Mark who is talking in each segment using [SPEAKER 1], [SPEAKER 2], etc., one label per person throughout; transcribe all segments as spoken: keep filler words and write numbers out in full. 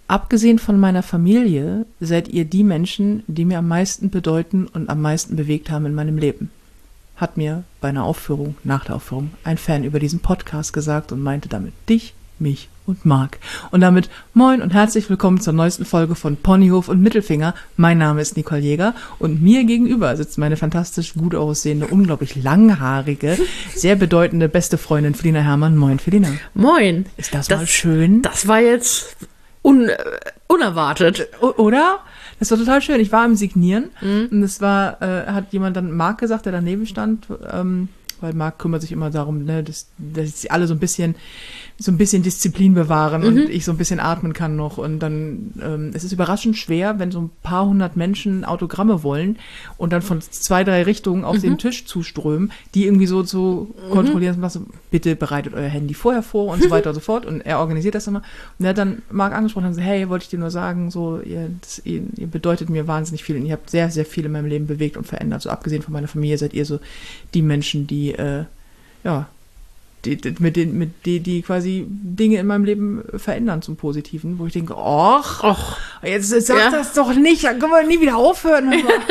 [SPEAKER 1] abgesehen von meiner Familie seid ihr die Menschen, die mir am meisten bedeuten und am meisten bewegt haben in meinem Leben. Hat mir bei einer Aufführung, nach der Aufführung, ein Fan über diesen Podcast gesagt und meinte damit dich, mich und Marc. Und damit moin und herzlich willkommen zur neuesten Folge von Ponyhof und Mittelfinger. Mein Name ist Nicole Jäger und mir gegenüber sitzt meine fantastisch gut aussehende, unglaublich langhaarige, sehr bedeutende beste Freundin Felina Herrmann. Moin, Felina.
[SPEAKER 2] Moin.
[SPEAKER 1] Ist das, das mal schön?
[SPEAKER 2] Das war jetzt un, äh, unerwartet.
[SPEAKER 1] O- oder? Das war total schön. Ich war am Signieren
[SPEAKER 2] Mhm.
[SPEAKER 1] und es war, äh, hat jemand dann Marc gesagt, der daneben stand, ähm, weil Marc kümmert sich immer darum, ne, dass, dass sie alle so ein bisschen so ein bisschen Disziplin bewahren
[SPEAKER 2] Mhm.
[SPEAKER 1] und ich so ein bisschen atmen kann noch. Und dann, ähm, es ist überraschend schwer, wenn so ein paar hundert Menschen Autogramme wollen und dann von zwei, drei Richtungen auf
[SPEAKER 2] Mhm.
[SPEAKER 1] den Tisch zuströmen, die irgendwie so zu
[SPEAKER 2] Mhm.
[SPEAKER 1] kontrollieren und sagen, bitte bereitet euer Handy vorher vor und so weiter und so fort. Und er organisiert das immer. Und er hat dann Marc angesprochen und gesagt, hey, wollte ich dir nur sagen, so, ihr, das, ihr, ihr bedeutet mir wahnsinnig viel und ihr habt sehr, sehr viel in meinem Leben bewegt und verändert. So abgesehen von meiner Familie seid ihr so die Menschen, die, äh, ja, Die, die, mit den, mit die, die quasi Dinge in meinem Leben verändern zum Positiven, wo ich denke, och,
[SPEAKER 2] Och,
[SPEAKER 1] jetzt sag
[SPEAKER 2] ja.
[SPEAKER 1] das doch nicht, dann können wir nie wieder aufhören.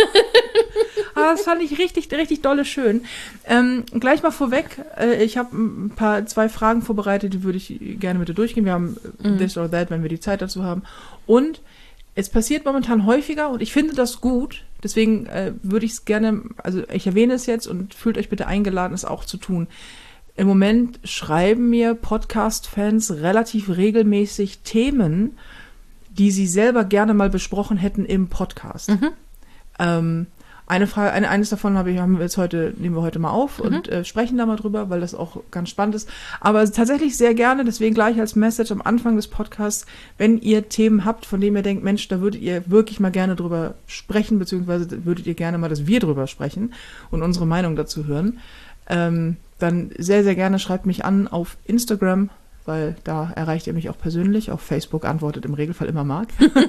[SPEAKER 1] Aber das fand ich richtig, richtig dolle schön. Ähm, gleich mal vorweg, äh, ich habe ein paar, zwei Fragen vorbereitet, die würde ich gerne mit dir durchgehen. Wir haben
[SPEAKER 2] Mhm.
[SPEAKER 1] this or that, wenn wir die Zeit dazu haben. Und es passiert momentan häufiger und ich finde das gut. Deswegen äh, würde ich es gerne, also ich erwähne es jetzt und fühlt euch bitte eingeladen, es auch zu tun. Im Moment schreiben mir Podcast-Fans relativ regelmäßig Themen, die sie selber gerne mal besprochen hätten im Podcast.
[SPEAKER 2] Mhm.
[SPEAKER 1] Ähm, eine Frage, eine, eines davon habe ich, haben wir jetzt heute, nehmen wir heute mal auf
[SPEAKER 2] Mhm.
[SPEAKER 1] und äh, sprechen da mal drüber, weil das auch ganz spannend ist. Aber tatsächlich sehr gerne, deswegen gleich als Message am Anfang des Podcasts, wenn ihr Themen habt, von denen ihr denkt, Mensch, da würdet ihr wirklich mal gerne drüber sprechen, beziehungsweise würdet ihr gerne mal, dass wir drüber sprechen und unsere Meinung dazu hören, ähm, dann sehr, sehr gerne schreibt mich an auf Instagram, weil da erreicht ihr mich auch persönlich. Auf Facebook antwortet im Regelfall immer Marc.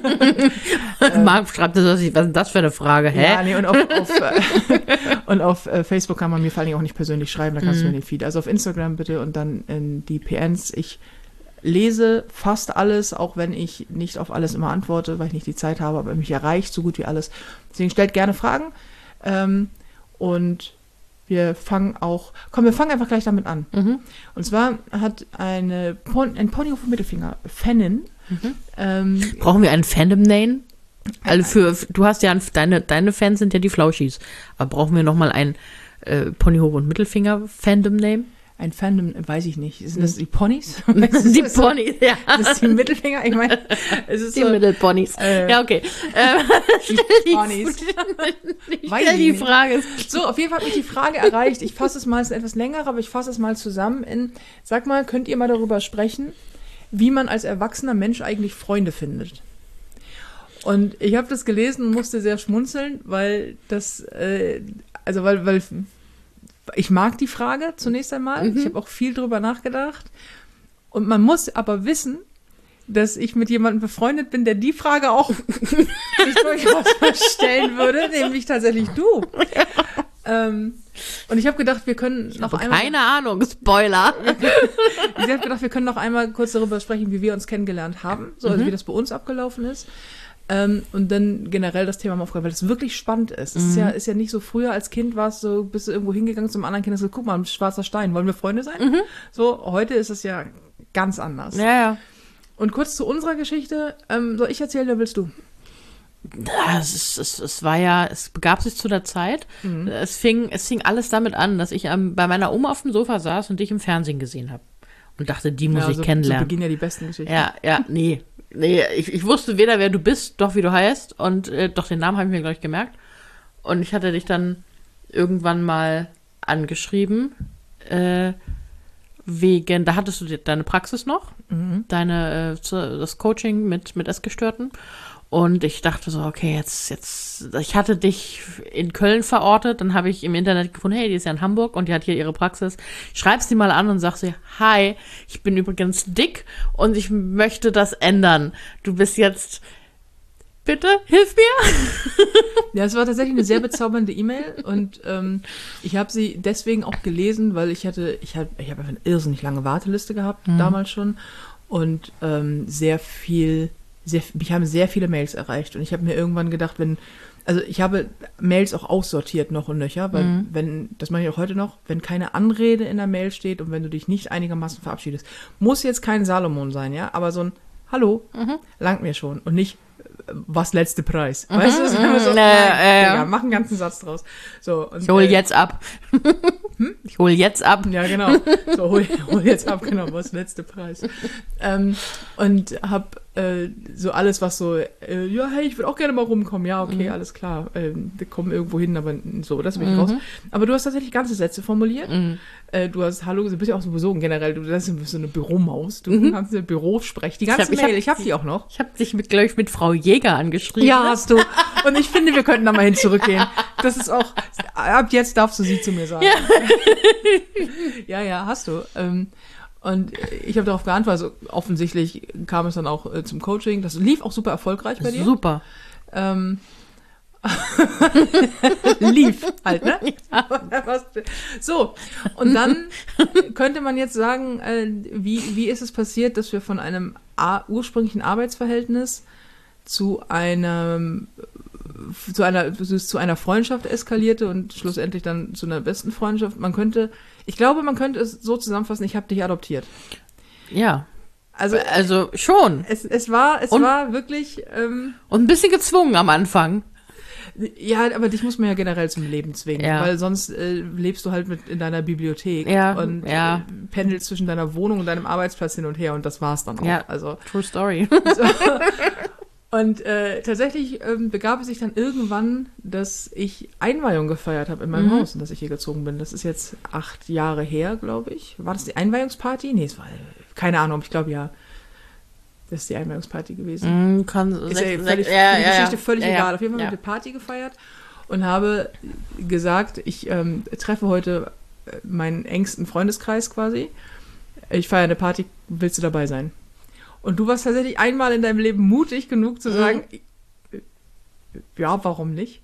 [SPEAKER 2] Marc schreibt das, was ist denn das für eine Frage, hä?
[SPEAKER 1] Ja, nee, und auf, auf, äh, und auf äh, Facebook kann man mir vor allen Dingen auch nicht persönlich schreiben, da kannst
[SPEAKER 2] Mhm.
[SPEAKER 1] du mir den Feed. Also auf Instagram bitte und dann in die P Ns. Ich lese fast alles, auch wenn ich nicht auf alles immer antworte, weil ich nicht die Zeit habe, aber mich erreicht so gut wie alles. Deswegen stellt gerne Fragen. Ähm, und wir fangen auch, komm, wir fangen einfach gleich damit an.
[SPEAKER 2] Mhm.
[SPEAKER 1] Und zwar hat eine Pon ein Ponyhof und Mittelfinger Fanin,
[SPEAKER 2] Mhm.
[SPEAKER 1] ähm,
[SPEAKER 2] Brauchen wir einen Fandom-Name? Also für, du hast ja, ein- deine, deine Fans sind ja die Flauschis. Aber brauchen wir nochmal ein äh, Ponyhof und Mittelfinger-Fandom-Name?
[SPEAKER 1] ein Fandom, weiß ich nicht. Sind das die Ponys?
[SPEAKER 2] Die Ponys, ja.
[SPEAKER 1] Das ist die Mittelfinger? Ich meine, es ist
[SPEAKER 2] Die
[SPEAKER 1] so,
[SPEAKER 2] Mittelponys.
[SPEAKER 1] äh,
[SPEAKER 2] Ja, okay. Äh, stell die,
[SPEAKER 1] Ponys.
[SPEAKER 2] ich
[SPEAKER 1] Weiß
[SPEAKER 2] stell
[SPEAKER 1] ich
[SPEAKER 2] die
[SPEAKER 1] nicht.
[SPEAKER 2] Frage.
[SPEAKER 1] So, auf jeden Fall hat mich die Frage erreicht. Ich fasse es mal, es ist etwas länger, aber ich fasse es mal zusammen in, sag mal, könnt ihr mal darüber sprechen, wie man als erwachsener Mensch eigentlich Freunde findet? Und ich habe das gelesen und musste sehr schmunzeln, weil das, äh, also weil, weil ich mag die Frage zunächst einmal.
[SPEAKER 2] Mhm.
[SPEAKER 1] Ich habe auch viel drüber nachgedacht. Und man muss aber wissen, dass ich mit jemandem befreundet bin, der die Frage auch sich durchaus stellen würde, nämlich tatsächlich du. Ähm, und ich habe gedacht, wir können noch einmal.
[SPEAKER 2] Keine Ahnung, Spoiler.
[SPEAKER 1] Ich habe gedacht, wir können noch einmal kurz darüber sprechen, wie wir uns kennengelernt haben, so also
[SPEAKER 2] Mhm.
[SPEAKER 1] wie das bei uns abgelaufen ist. Ähm, und dann generell das Thema mal aufgreifen, weil das wirklich spannend ist. Es ist
[SPEAKER 2] Mhm.
[SPEAKER 1] ja, ist ja nicht so, früher als Kind warst du, bist du irgendwo hingegangen zum anderen Kind und hast gesagt, guck mal, ein schwarzer Stein, wollen wir Freunde sein?
[SPEAKER 2] Mhm.
[SPEAKER 1] So, heute ist es ja ganz anders.
[SPEAKER 2] Ja, ja.
[SPEAKER 1] Und kurz zu unserer Geschichte, ähm, soll ich erzählen oder willst du?
[SPEAKER 2] Ja, Es, ist, es, es war ja, es begab sich zu der Zeit.
[SPEAKER 1] Mhm.
[SPEAKER 2] Es fing, es fing alles damit an, dass ich ähm, bei meiner Oma auf dem Sofa saß und dich im Fernsehen gesehen habe. Und dachte, die muss
[SPEAKER 1] Ja,
[SPEAKER 2] ich
[SPEAKER 1] so, so
[SPEAKER 2] kennenlernen.
[SPEAKER 1] beginnen ja die besten Geschichten.
[SPEAKER 2] Ja, ja, nee. Nee, ich, ich wusste weder, wer du bist, doch wie du heißt. Und äh, doch den Namen habe ich mir gleich gemerkt. Und ich hatte dich dann irgendwann mal angeschrieben, äh, wegen, da hattest du die- deine Praxis noch,
[SPEAKER 1] Mhm.
[SPEAKER 2] deine, äh, zu- das Coaching mit, mit Essgestörten. Und ich dachte so, okay, jetzt, jetzt, ich hatte dich in Köln verortet, dann habe ich im Internet gefunden, hey, die ist ja in Hamburg und die hat hier ihre Praxis. Schreib sie mal an und sag sie, hi, ich bin übrigens dick und ich möchte das ändern. Du bist jetzt, bitte, hilf mir.
[SPEAKER 1] Ja, es war tatsächlich eine sehr bezaubernde E-Mail und ähm, ich habe sie deswegen auch gelesen, weil ich hatte, ich habe ich hab einfach eine irrsinnig lange Warteliste gehabt,
[SPEAKER 2] Mhm.
[SPEAKER 1] damals schon und ähm, sehr viel sehr, mich haben sehr viele Mails erreicht und ich habe mir irgendwann gedacht, wenn, also ich habe Mails auch aussortiert noch und nöcher, weil
[SPEAKER 2] Mhm.
[SPEAKER 1] wenn, das mache ich auch heute noch, wenn keine Anrede in der Mail steht und wenn du dich nicht einigermaßen verabschiedest, muss jetzt kein Salomon sein, ja, aber so ein Hallo,
[SPEAKER 2] Mhm.
[SPEAKER 1] langt mir schon und nicht äh, was letzte Preis. Weißt du, das ist immer so,
[SPEAKER 2] Äh,
[SPEAKER 1] nein,
[SPEAKER 2] äh,
[SPEAKER 1] Digga, mach einen ganzen Satz draus. So, und,
[SPEAKER 2] Ich hol
[SPEAKER 1] äh,
[SPEAKER 2] jetzt ab. Ich hol jetzt ab.
[SPEAKER 1] Ja, genau. So, hol, hol jetzt ab, genau, was letzte Preis. Ähm, und hab äh, so alles, was so, äh, ja, hey, ich würde auch gerne mal rumkommen. Ja, okay,
[SPEAKER 2] Mhm.
[SPEAKER 1] alles klar. Ähm, wir kommen irgendwo hin, aber so, das bin ich
[SPEAKER 2] Mhm.
[SPEAKER 1] raus. Aber du hast tatsächlich ganze Sätze formuliert.
[SPEAKER 2] Mhm.
[SPEAKER 1] Äh, du hast Hallo, du bist ja auch sowieso generell, du das ist so eine Büromaus. Du
[SPEAKER 2] Mhm.
[SPEAKER 1] kannst eine Bürosprech. Die
[SPEAKER 2] Ich hab-
[SPEAKER 1] ganze
[SPEAKER 2] ich hab-
[SPEAKER 1] Mail, ich hab die auch noch.
[SPEAKER 2] Ich habe dich mit, glaube ich, mit Frau Jäger angeschrieben.
[SPEAKER 1] Ja, hast du. Und ich finde, wir könnten da mal hin zurückgehen. Das ist auch, ab jetzt darfst du sie zu mir sagen. Ja, ja, ja, hast du. Ähm, und ich habe darauf geantwortet, also offensichtlich kam es dann auch äh, zum Coaching. Das lief auch super erfolgreich bei dir.
[SPEAKER 2] Super.
[SPEAKER 1] Ähm, lief halt, ne? So, und dann könnte man jetzt sagen, äh, wie, wie ist es passiert, dass wir von einem A- ursprünglichen Arbeitsverhältnis zu einem zu einer zu einer Freundschaft eskalierte und schlussendlich dann zu einer besten Freundschaft. Man könnte, ich glaube, man könnte es so zusammenfassen, ich habe dich adoptiert.
[SPEAKER 2] Ja.
[SPEAKER 1] Also
[SPEAKER 2] Also schon.
[SPEAKER 1] es, es war es
[SPEAKER 2] Und-
[SPEAKER 1] war wirklich ähm,
[SPEAKER 2] Und ein bisschen gezwungen am Anfang.
[SPEAKER 1] ja, aber dich muss man ja generell zum Leben zwingen,
[SPEAKER 2] Ja.
[SPEAKER 1] weil sonst äh, lebst du halt mit in deiner Bibliothek
[SPEAKER 2] Ja,
[SPEAKER 1] und
[SPEAKER 2] ja.
[SPEAKER 1] äh, pendelst zwischen deiner Wohnung und deinem Arbeitsplatz hin und her und das war's dann auch.
[SPEAKER 2] Ja.
[SPEAKER 1] Also
[SPEAKER 2] True Story.
[SPEAKER 1] so. Und äh, tatsächlich ähm, begab es sich dann irgendwann, dass ich Einweihung gefeiert habe in meinem
[SPEAKER 2] Mhm.
[SPEAKER 1] Haus und dass ich hier gezogen bin. Das ist jetzt acht Jahre her, glaube ich. War das die Einweihungsparty? Nee, es war keine Ahnung, ich glaube ja. Das ist die Einweihungsparty gewesen.
[SPEAKER 2] Mm, kann,
[SPEAKER 1] Ist
[SPEAKER 2] sech-
[SPEAKER 1] ja
[SPEAKER 2] sech-
[SPEAKER 1] völlig,
[SPEAKER 2] ja,
[SPEAKER 1] für die
[SPEAKER 2] ja,
[SPEAKER 1] Geschichte
[SPEAKER 2] ja.
[SPEAKER 1] völlig
[SPEAKER 2] Ja, ja.
[SPEAKER 1] egal. Auf jeden Fall
[SPEAKER 2] Ja.
[SPEAKER 1] habe ich eine Party gefeiert und habe gesagt, ich ähm, treffe heute äh, meinen engsten Freundeskreis quasi. Ich feiere eine Party, willst du dabei sein? Und du warst tatsächlich einmal in deinem Leben mutig genug zu sagen, äh, ja, warum nicht?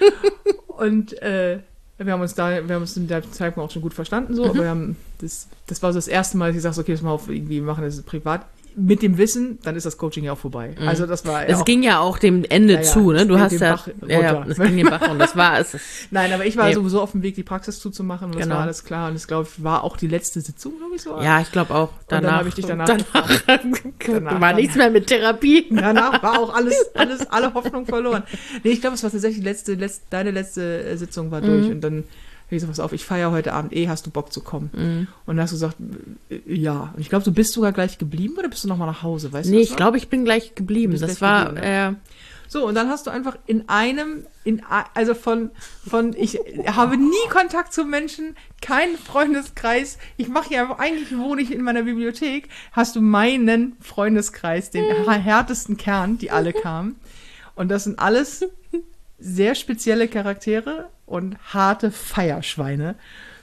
[SPEAKER 1] Und äh, wir haben uns da, wir haben uns in der Zeitpunkt auch schon gut verstanden, so,
[SPEAKER 2] Mhm.
[SPEAKER 1] aber wir haben das, das war so das erste Mal, dass ich sagte, okay, das mal auf, irgendwie wir machen das privat. Mit dem Wissen, dann ist das Coaching ja auch vorbei.
[SPEAKER 2] Mhm.
[SPEAKER 1] Also das war ja
[SPEAKER 2] Es
[SPEAKER 1] auch,
[SPEAKER 2] ging ja auch dem Ende
[SPEAKER 1] Ja, ja,
[SPEAKER 2] zu, ne?
[SPEAKER 1] es
[SPEAKER 2] Du
[SPEAKER 1] ging
[SPEAKER 2] hast
[SPEAKER 1] den
[SPEAKER 2] ja,
[SPEAKER 1] Bach
[SPEAKER 2] ja, ja,
[SPEAKER 1] runter.
[SPEAKER 2] es ging den Bach und das war es.
[SPEAKER 1] nein, aber ich war
[SPEAKER 2] Nee.
[SPEAKER 1] sowieso auf dem Weg, die Praxis zuzumachen und das
[SPEAKER 2] Genau.
[SPEAKER 1] war alles klar. Und das, glaube ich, war auch die letzte Sitzung, glaube ich, so.
[SPEAKER 2] Ja, ich glaube auch.
[SPEAKER 1] dann
[SPEAKER 2] Danach,
[SPEAKER 1] habe ich dich danach
[SPEAKER 2] danach,
[SPEAKER 1] Danach
[SPEAKER 2] war
[SPEAKER 1] dann-
[SPEAKER 2] nichts mehr mit Therapie.
[SPEAKER 1] Danach war auch alles, alles, alle Hoffnung verloren. Nee, ich glaube, es war tatsächlich die letzte, letzte, deine letzte äh, Sitzung war durch.
[SPEAKER 2] Mhm.
[SPEAKER 1] Und dann habe ich so, pass auf, ich feiere heute Abend eh, hast du Bock zu kommen?
[SPEAKER 2] Mhm.
[SPEAKER 1] Und dann hast du gesagt, äh, ja. Und ich glaube, du bist sogar gleich geblieben oder bist du nochmal nach Hause? Weißt du
[SPEAKER 2] Nee,
[SPEAKER 1] das
[SPEAKER 2] ich
[SPEAKER 1] noch?
[SPEAKER 2] glaube, ich bin gleich geblieben.
[SPEAKER 1] Du bist
[SPEAKER 2] Das
[SPEAKER 1] gleich
[SPEAKER 2] war,
[SPEAKER 1] geblieben,
[SPEAKER 2] äh,
[SPEAKER 1] So, und dann hast du einfach in einem, in, a- also von, von, ich habe nie Kontakt zu Menschen, keinen Freundeskreis, ich mache hier einfach, eigentlich wohne ich in meiner Bibliothek, hast du meinen Freundeskreis, den härtesten Kern, die alle kamen. Und das sind alles sehr spezielle Charaktere und harte Feierschweine.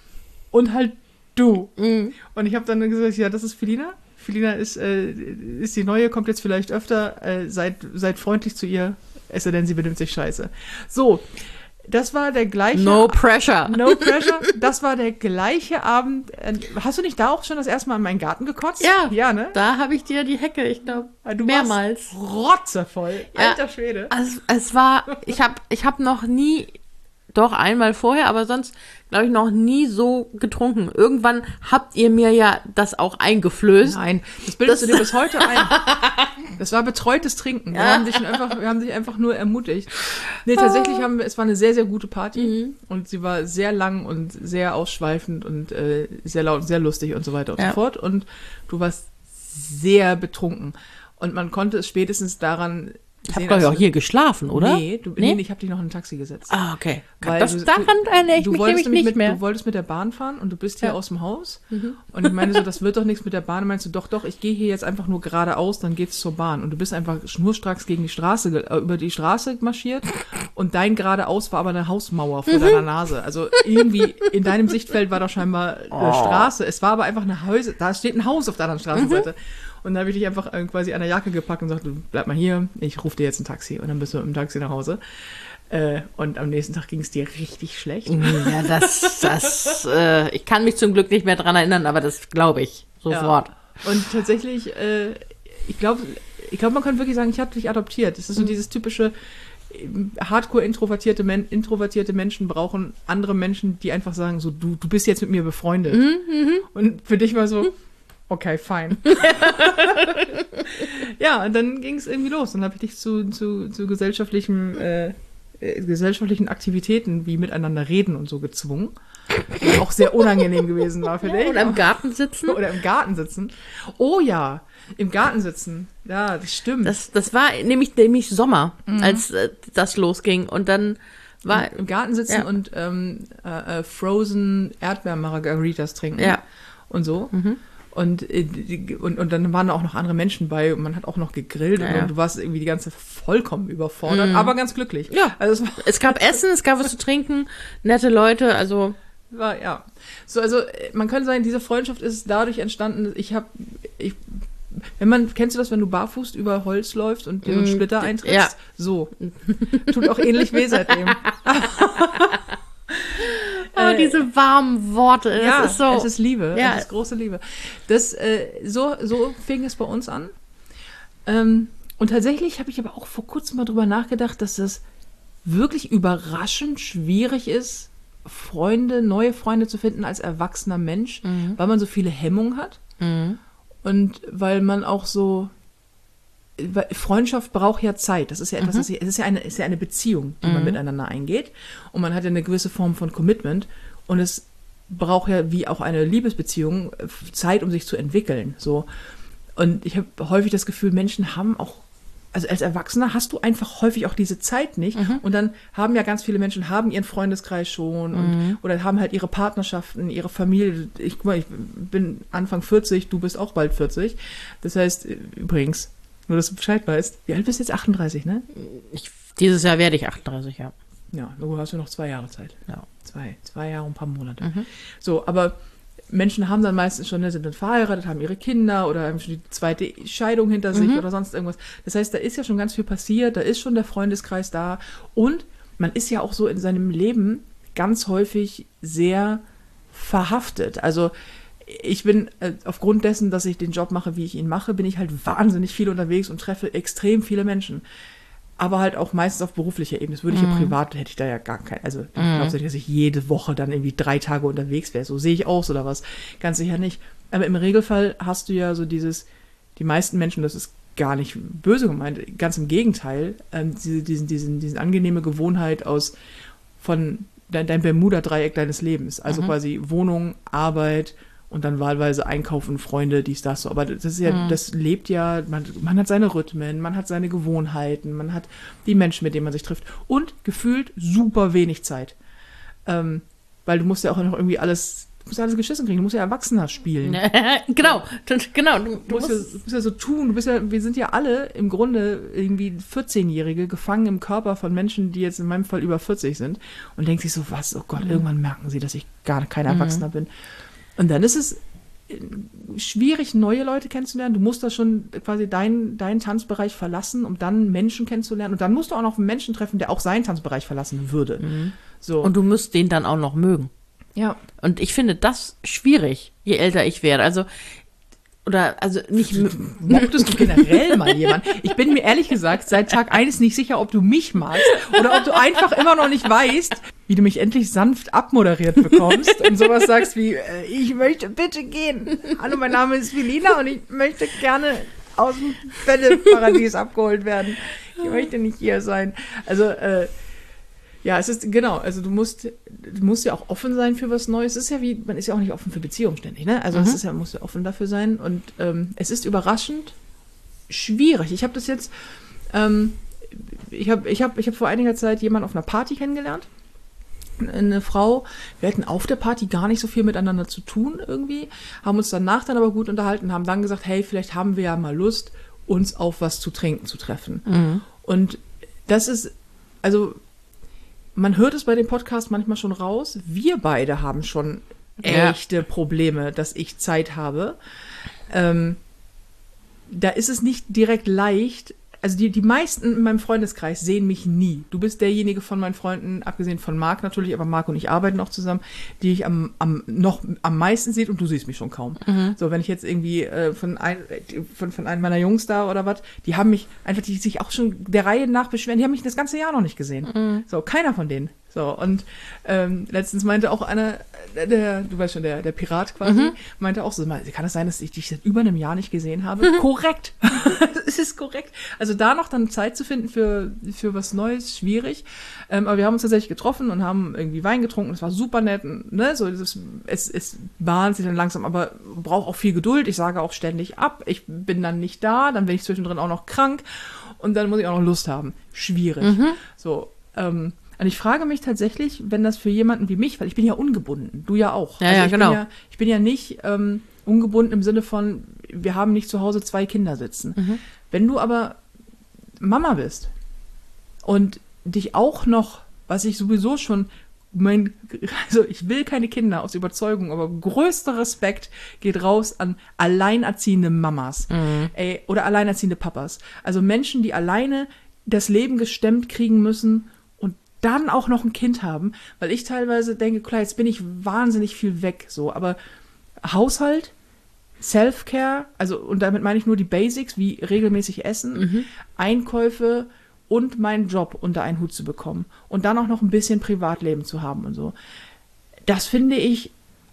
[SPEAKER 1] Und halt du.
[SPEAKER 2] mh.
[SPEAKER 1] Und ich habe dann gesagt, ja, das ist Felina. Felina ist, äh, ist die Neue, kommt jetzt vielleicht öfter. Äh, seid, seid freundlich zu ihr, es sei denn, sie benimmt sich scheiße. So, das war der gleiche...
[SPEAKER 2] No pressure.
[SPEAKER 1] No pressure. Das war der gleiche Abend. Äh, Hast du nicht da auch schon das erste Mal in meinen Garten gekotzt?
[SPEAKER 2] Ja.
[SPEAKER 1] Ja, ne?
[SPEAKER 2] Da habe ich dir die Hecke, ich glaube,
[SPEAKER 1] Du
[SPEAKER 2] mehrmals.
[SPEAKER 1] warst rotzevoll.
[SPEAKER 2] Ja.
[SPEAKER 1] Alter Schwede.
[SPEAKER 2] Also, es war, ich habe ich hab noch nie, doch einmal vorher, aber sonst, glaube ich, noch nie so getrunken. Irgendwann habt ihr mir ja das auch eingeflößt.
[SPEAKER 1] Nein, das bildest
[SPEAKER 2] Das-
[SPEAKER 1] du dir bis heute ein. Das war betreutes Trinken. Wir
[SPEAKER 2] Ja.
[SPEAKER 1] haben dich einfach, wir haben dich einfach nur ermutigt. Nee, tatsächlich haben wir, es war eine sehr, sehr gute Party.
[SPEAKER 2] Mhm.
[SPEAKER 1] Und sie war sehr lang und sehr ausschweifend und äh, sehr laut, sehr lustig und so weiter und
[SPEAKER 2] Ja.
[SPEAKER 1] so fort. Und du warst sehr betrunken. Und man konnte es spätestens daran
[SPEAKER 2] Ich habe,
[SPEAKER 1] sehen,
[SPEAKER 2] glaube ich,
[SPEAKER 1] als
[SPEAKER 2] auch hier geschlafen, oder?
[SPEAKER 1] Nee, du,
[SPEAKER 2] Nee?
[SPEAKER 1] nee? ich habe dich noch in ein Taxi gesetzt.
[SPEAKER 2] Ah, okay.
[SPEAKER 1] Weil
[SPEAKER 2] das,
[SPEAKER 1] du-
[SPEAKER 2] daran
[SPEAKER 1] du-
[SPEAKER 2] erinnere ich
[SPEAKER 1] du
[SPEAKER 2] mich
[SPEAKER 1] wolltest
[SPEAKER 2] nämlich
[SPEAKER 1] nämlich
[SPEAKER 2] nicht
[SPEAKER 1] mit,
[SPEAKER 2] mehr.
[SPEAKER 1] Du wolltest mit der Bahn fahren und du bist hier
[SPEAKER 2] Ja.
[SPEAKER 1] aus dem Haus.
[SPEAKER 2] Mhm.
[SPEAKER 1] Und ich meine so, das wird doch nichts mit der Bahn. Und meinst du, doch, doch, ich gehe hier jetzt einfach nur geradeaus, dann geht's zur Bahn. Und du bist einfach schnurstracks gegen die Straße, ge- äh, über die Straße marschiert und dein geradeaus war aber eine Hausmauer vor
[SPEAKER 2] Mhm.
[SPEAKER 1] deiner Nase. Also irgendwie in deinem Sichtfeld war doch scheinbar eine
[SPEAKER 2] Oh.
[SPEAKER 1] Straße. Es war aber einfach eine Häuser, da steht ein Haus auf der anderen Straßenseite.
[SPEAKER 2] Mhm.
[SPEAKER 1] Und dann habe ich dich einfach äh, quasi an der Jacke gepackt und gesagt, du bleib mal hier, ich rufe dir jetzt ein Taxi. Und dann bist du im Taxi nach Hause. Äh, und am nächsten Tag ging es dir richtig schlecht.
[SPEAKER 2] Ja, das, das, äh, ich kann mich zum Glück nicht mehr dran erinnern, aber das glaube ich sofort.
[SPEAKER 1] Ja. Und tatsächlich, äh, ich glaube, ich glaube, man kann wirklich sagen, ich habe dich adoptiert. Das ist so mhm. dieses typische hardcore introvertierte, Men- introvertierte Menschen brauchen andere Menschen, die einfach sagen, so, du, du bist jetzt mit mir befreundet. Mhm. Und für dich war so, okay, fine. Ja, und dann ging es irgendwie los. Dann habe ich dich zu, zu, zu gesellschaftlichen, äh, äh, gesellschaftlichen Aktivitäten wie miteinander reden und so gezwungen. Was auch sehr unangenehm gewesen war für dich.
[SPEAKER 2] Oder im Garten sitzen.
[SPEAKER 1] Oder im Garten sitzen. Oh ja, im Garten sitzen. Ja, das stimmt.
[SPEAKER 2] Das, das war nämlich, nämlich Sommer, mhm. als äh, das losging. Und dann war...
[SPEAKER 1] Im, im Garten sitzen ja. und ähm, äh, Frozen Erdbeer-Margaritas trinken.
[SPEAKER 2] Ja.
[SPEAKER 1] Und so.
[SPEAKER 2] Mhm.
[SPEAKER 1] Und, und, und dann waren da auch noch andere Menschen bei und man hat auch noch gegrillt
[SPEAKER 2] ja,
[SPEAKER 1] und,
[SPEAKER 2] ja.
[SPEAKER 1] und du warst irgendwie die ganze vollkommen überfordert, mm. aber ganz glücklich.
[SPEAKER 2] Ja, also es, es gab Essen, es gab was zu trinken, nette Leute, also...
[SPEAKER 1] War, ja. So, also man könnte sagen, diese Freundschaft ist dadurch entstanden, ich habe... Ich, wenn man, kennst du das, wenn du barfuß über Holz läufst und dir so einen Splitter eintrittst?
[SPEAKER 2] Ja.
[SPEAKER 1] So. Tut auch ähnlich weh seitdem.
[SPEAKER 2] Oh, diese warmen Worte. Das
[SPEAKER 1] ja,
[SPEAKER 2] ist so.
[SPEAKER 1] Es ist Liebe.
[SPEAKER 2] Ja.
[SPEAKER 1] Es ist große Liebe. Das, äh, so, so fing es bei uns an. Ähm, und tatsächlich habe ich aber auch vor kurzem mal drüber nachgedacht, dass es wirklich überraschend schwierig ist, Freunde, neue Freunde zu finden als erwachsener Mensch, mhm. weil man so viele Hemmungen hat.
[SPEAKER 2] Mhm. Und
[SPEAKER 1] weil man auch so, weil Freundschaft braucht ja Zeit. Das ist ja etwas,
[SPEAKER 2] mhm.
[SPEAKER 1] das ist, es ist ja eine, es ist ja eine Beziehung, die
[SPEAKER 2] mhm.
[SPEAKER 1] man miteinander eingeht. Und man hat ja eine gewisse Form von Commitment. Und es braucht ja, wie auch eine Liebesbeziehung, Zeit, um sich zu entwickeln. So. Und ich habe häufig das Gefühl, Menschen haben auch, also als Erwachsener hast du einfach häufig auch diese Zeit nicht. Mhm. Und dann haben ja ganz viele Menschen, haben ihren Freundeskreis schon und, mhm. oder haben halt ihre Partnerschaften, ihre Familie. Ich, guck mal, ich bin Anfang vierzig, du bist auch bald vierzig. Das heißt, übrigens, nur dass du Bescheid weißt, wie alt bist du jetzt? achtunddreißig, ne?
[SPEAKER 2] Ich, dieses Jahr werde ich achtunddreißig, ja.
[SPEAKER 1] Ja, du hast ja noch zwei Jahre Zeit.
[SPEAKER 2] Ja.
[SPEAKER 1] Zwei, zwei Jahre und ein paar Monate.
[SPEAKER 2] Mhm.
[SPEAKER 1] So, aber Menschen haben dann meistens schon, ne, sind dann verheiratet, haben ihre Kinder oder haben schon die zweite Scheidung hinter sich
[SPEAKER 2] mhm.
[SPEAKER 1] oder sonst irgendwas. Das heißt, da ist ja schon ganz viel passiert, da ist schon der Freundeskreis da und man ist ja auch so in seinem Leben ganz häufig sehr verhaftet. Also ich bin, äh, aufgrund dessen, dass ich den Job mache, wie ich ihn mache, bin ich halt wahnsinnig viel unterwegs und treffe extrem viele Menschen. Aber halt auch meistens auf beruflicher Ebene. Das würde ich
[SPEAKER 2] mm.
[SPEAKER 1] ja privat, hätte ich da ja gar kein, also ich
[SPEAKER 2] mm.
[SPEAKER 1] glaube nicht, dass ich jede Woche dann irgendwie drei Tage unterwegs wäre. So sehe ich aus oder was. Ganz sicher nicht. Aber im Regelfall hast du ja so dieses, die meisten Menschen, das ist gar nicht böse gemeint, ganz im Gegenteil, ähm, diese, diesen, diesen, diesen angenehme Gewohnheit aus von dein, dein Bermuda-Dreieck deines Lebens. Also mhm. quasi Wohnung, Arbeit, und dann wahlweise einkaufen, Freunde, dies, das, so. Aber das ist ja, mhm. das lebt ja, man, man hat seine Rhythmen, man hat seine Gewohnheiten, man hat die Menschen, mit denen man sich trifft. Und gefühlt super wenig Zeit. Ähm, weil du musst ja auch noch irgendwie alles, du musst ja alles geschissen kriegen, du musst ja Erwachsener spielen.
[SPEAKER 2] genau, genau. Du,
[SPEAKER 1] du, musst ja, du musst ja so tun, du bist ja, wir sind ja alle im Grunde irgendwie vierzehnjährige, gefangen im Körper von Menschen, die jetzt in meinem Fall über vierzig sind und denken sich so, was, oh Gott, mhm. irgendwann merken sie, dass ich gar kein Erwachsener mhm. bin. Und dann ist es schwierig, neue Leute kennenzulernen. Du musst da schon quasi deinen deinen Tanzbereich verlassen, um dann Menschen kennenzulernen. Und dann musst du auch noch einen Menschen treffen, der auch seinen Tanzbereich verlassen würde. Mhm. So.
[SPEAKER 2] Und du musst den dann auch noch mögen.
[SPEAKER 1] Ja.
[SPEAKER 2] Und ich finde das schwierig, je älter ich werde. Also, oder, also nicht.
[SPEAKER 1] Mochtest du generell mal jemanden? Ich bin mir ehrlich gesagt seit Tag eins nicht sicher, ob du mich magst oder ob du einfach immer noch nicht weißt, wie du mich endlich sanft abmoderiert bekommst und sowas sagst wie, äh, ich möchte bitte gehen. Hallo, mein Name ist Felina und ich möchte gerne aus dem Bälleparadies abgeholt werden. Ich möchte nicht hier sein. Also, äh, ja, es ist, genau, also du musst, du musst ja auch offen sein für was Neues. Es ist ja wie, man ist ja auch nicht offen für Beziehungen ständig, ne? Also mhm. es ist ja, man muss ja offen dafür sein und ähm, es ist überraschend schwierig. Ich habe das jetzt, ähm, ich habe ich hab, ich hab vor einiger Zeit jemanden auf einer Party kennengelernt. Eine Frau, wir hatten auf der Party gar nicht so viel miteinander zu tun irgendwie, haben uns danach dann aber gut unterhalten, haben dann gesagt, hey, vielleicht haben wir ja mal Lust, uns auf was zu trinken zu treffen. Mhm. Und das ist, also man hört es bei dem Podcast manchmal schon raus, wir beide haben schon echte ja. Probleme, dass ich Zeit habe. Ähm, da ist es nicht direkt leicht, also die, die meisten in meinem Freundeskreis sehen mich nie. Du bist derjenige von meinen Freunden, abgesehen von Marc natürlich, aber Marc und ich arbeiten auch zusammen, die ich am, am noch am meisten sehe und du siehst mich schon kaum. Mhm. So, wenn ich jetzt irgendwie äh, von, ein, von, von einem meiner Jungs da oder was, die haben mich einfach, die sich auch schon der Reihe nach beschweren, die haben mich das ganze Jahr noch nicht gesehen. Mhm. So, keiner von denen. So, und ähm, letztens meinte auch einer, der, du weißt schon, der, der Pirat quasi, mhm. meinte auch so, kann es sein, dass ich dich seit über einem Jahr nicht gesehen habe? Mhm. Korrekt. Es ist korrekt. Also da noch dann Zeit zu finden für, für was Neues, schwierig. Ähm, aber wir haben uns tatsächlich getroffen und haben irgendwie Wein getrunken. Es war super nett. Ne? So, das, es, es bahnt sich dann langsam, aber braucht auch viel Geduld. Ich sage auch ständig ab. Ich bin dann nicht da, dann bin ich zwischendrin auch noch krank und dann muss ich auch noch Lust haben. Schwierig. Mhm. So, ähm, und ich frage mich tatsächlich, wenn das für jemanden wie mich, weil ich bin ja ungebunden, du ja auch.
[SPEAKER 2] Ja,
[SPEAKER 1] also
[SPEAKER 2] ja,
[SPEAKER 1] ich
[SPEAKER 2] genau.
[SPEAKER 1] Bin ja, ich bin ja nicht ähm, ungebunden im Sinne von, wir haben nicht zu Hause zwei Kinder sitzen. Mhm. Wenn du aber Mama bist und dich auch noch, was ich sowieso schon, mein, also ich will keine Kinder aus Überzeugung, aber größter Respekt geht raus an alleinerziehende Mamas mhm. ey, oder alleinerziehende Papas. Also Menschen, die alleine das Leben gestemmt kriegen müssen, dann auch noch ein Kind haben, weil ich teilweise denke, klar, jetzt bin ich wahnsinnig viel weg, so, aber Haushalt, Self-Care, also, und damit meine ich nur die Basics, wie regelmäßig Essen, mhm. Einkäufe und meinen Job unter einen Hut zu bekommen und dann auch noch ein bisschen Privatleben zu haben und so. Das finde ich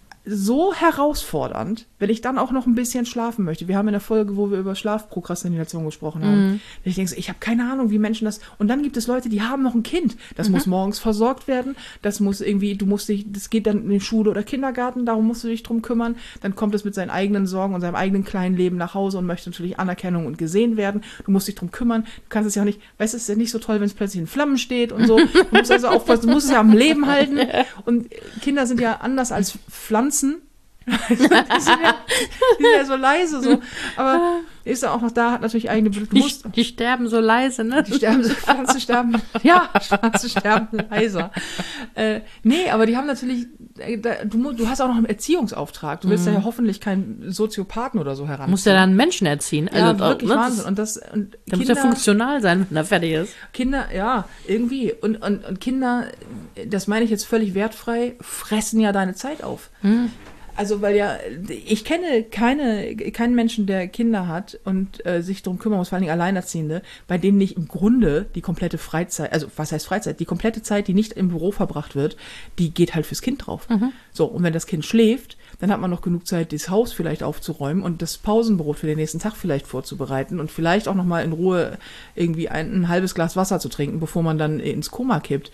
[SPEAKER 1] so herausfordernd, wenn ich dann auch noch ein bisschen schlafen möchte. Wir haben in der Folge, wo wir über Schlafprokrastination gesprochen haben, mhm. ich denke so, ich habe keine Ahnung, wie Menschen das, und dann gibt es Leute, die haben noch ein Kind, das mhm. muss morgens versorgt werden, das muss irgendwie, du musst dich, das geht dann in die Schule oder Kindergarten, darum musst du dich drum kümmern, dann kommt es mit seinen eigenen Sorgen und seinem eigenen kleinen Leben nach Hause und möchte natürlich Anerkennung und gesehen werden, du musst dich drum kümmern, du kannst es ja auch nicht, weißt du, es ist ja nicht so toll, wenn es plötzlich in Flammen steht und so, du musst also aufpassen, du musst es ja am Leben halten und Kinder sind ja anders als Pflanzen. die, sind ja, die sind ja so leise so, aber ist ja auch noch da, hat natürlich eigene Bedürfnisse.
[SPEAKER 2] Die, die sterben so leise, ne?
[SPEAKER 1] Die sterben so, Pflanzen sterben, ja, Pflanzen sterben leiser. Äh, nee, aber die haben natürlich, äh, du, du hast auch noch einen Erziehungsauftrag. Du willst mhm. ja hoffentlich keinen Soziopathen oder so heranziehen.
[SPEAKER 2] Musst ja dann Menschen erziehen. Also
[SPEAKER 1] ja, wirklich
[SPEAKER 2] auch,
[SPEAKER 1] Wahnsinn. Und das, und
[SPEAKER 2] da
[SPEAKER 1] Kinder,
[SPEAKER 2] muss ja funktional sein, wenn er fertig ist.
[SPEAKER 1] Kinder, ja, irgendwie. Und, und, und Kinder, das meine ich jetzt völlig wertfrei, fressen ja deine Zeit auf. Mhm. Also, weil ja, ich kenne keine, keinen Menschen, der Kinder hat und äh, sich darum kümmern muss, vor allen Dingen Alleinerziehende, bei denen nicht im Grunde die komplette Freizeit, also was heißt Freizeit, die komplette Zeit, die nicht im Büro verbracht wird, die geht halt fürs Kind drauf. Mhm. So, und wenn das Kind schläft, dann hat man noch genug Zeit, das Haus vielleicht aufzuräumen und das Pausenbrot für den nächsten Tag vielleicht vorzubereiten und vielleicht auch nochmal in Ruhe irgendwie ein, ein halbes Glas Wasser zu trinken, bevor man dann ins Koma kippt.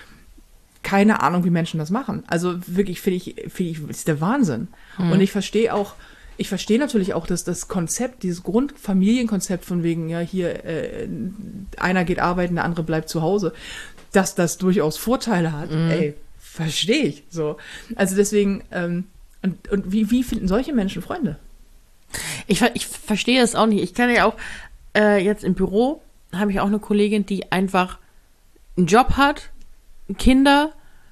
[SPEAKER 1] Keine Ahnung, wie Menschen das machen. Also wirklich, finde ich, finde ich, ist der Wahnsinn. Mhm. Und ich verstehe auch, ich verstehe natürlich auch, dass das Konzept, dieses Grundfamilienkonzept von wegen, ja, hier, äh, einer geht arbeiten, der andere bleibt zu Hause, dass das durchaus Vorteile hat. Mhm. Ey, verstehe ich. So. Also deswegen, ähm, und, und wie, wie finden solche Menschen Freunde?
[SPEAKER 2] Ich, ich verstehe es auch nicht. Ich kann ja auch, äh, jetzt im Büro habe ich auch eine Kollegin, die einfach einen Job hat, Kinder,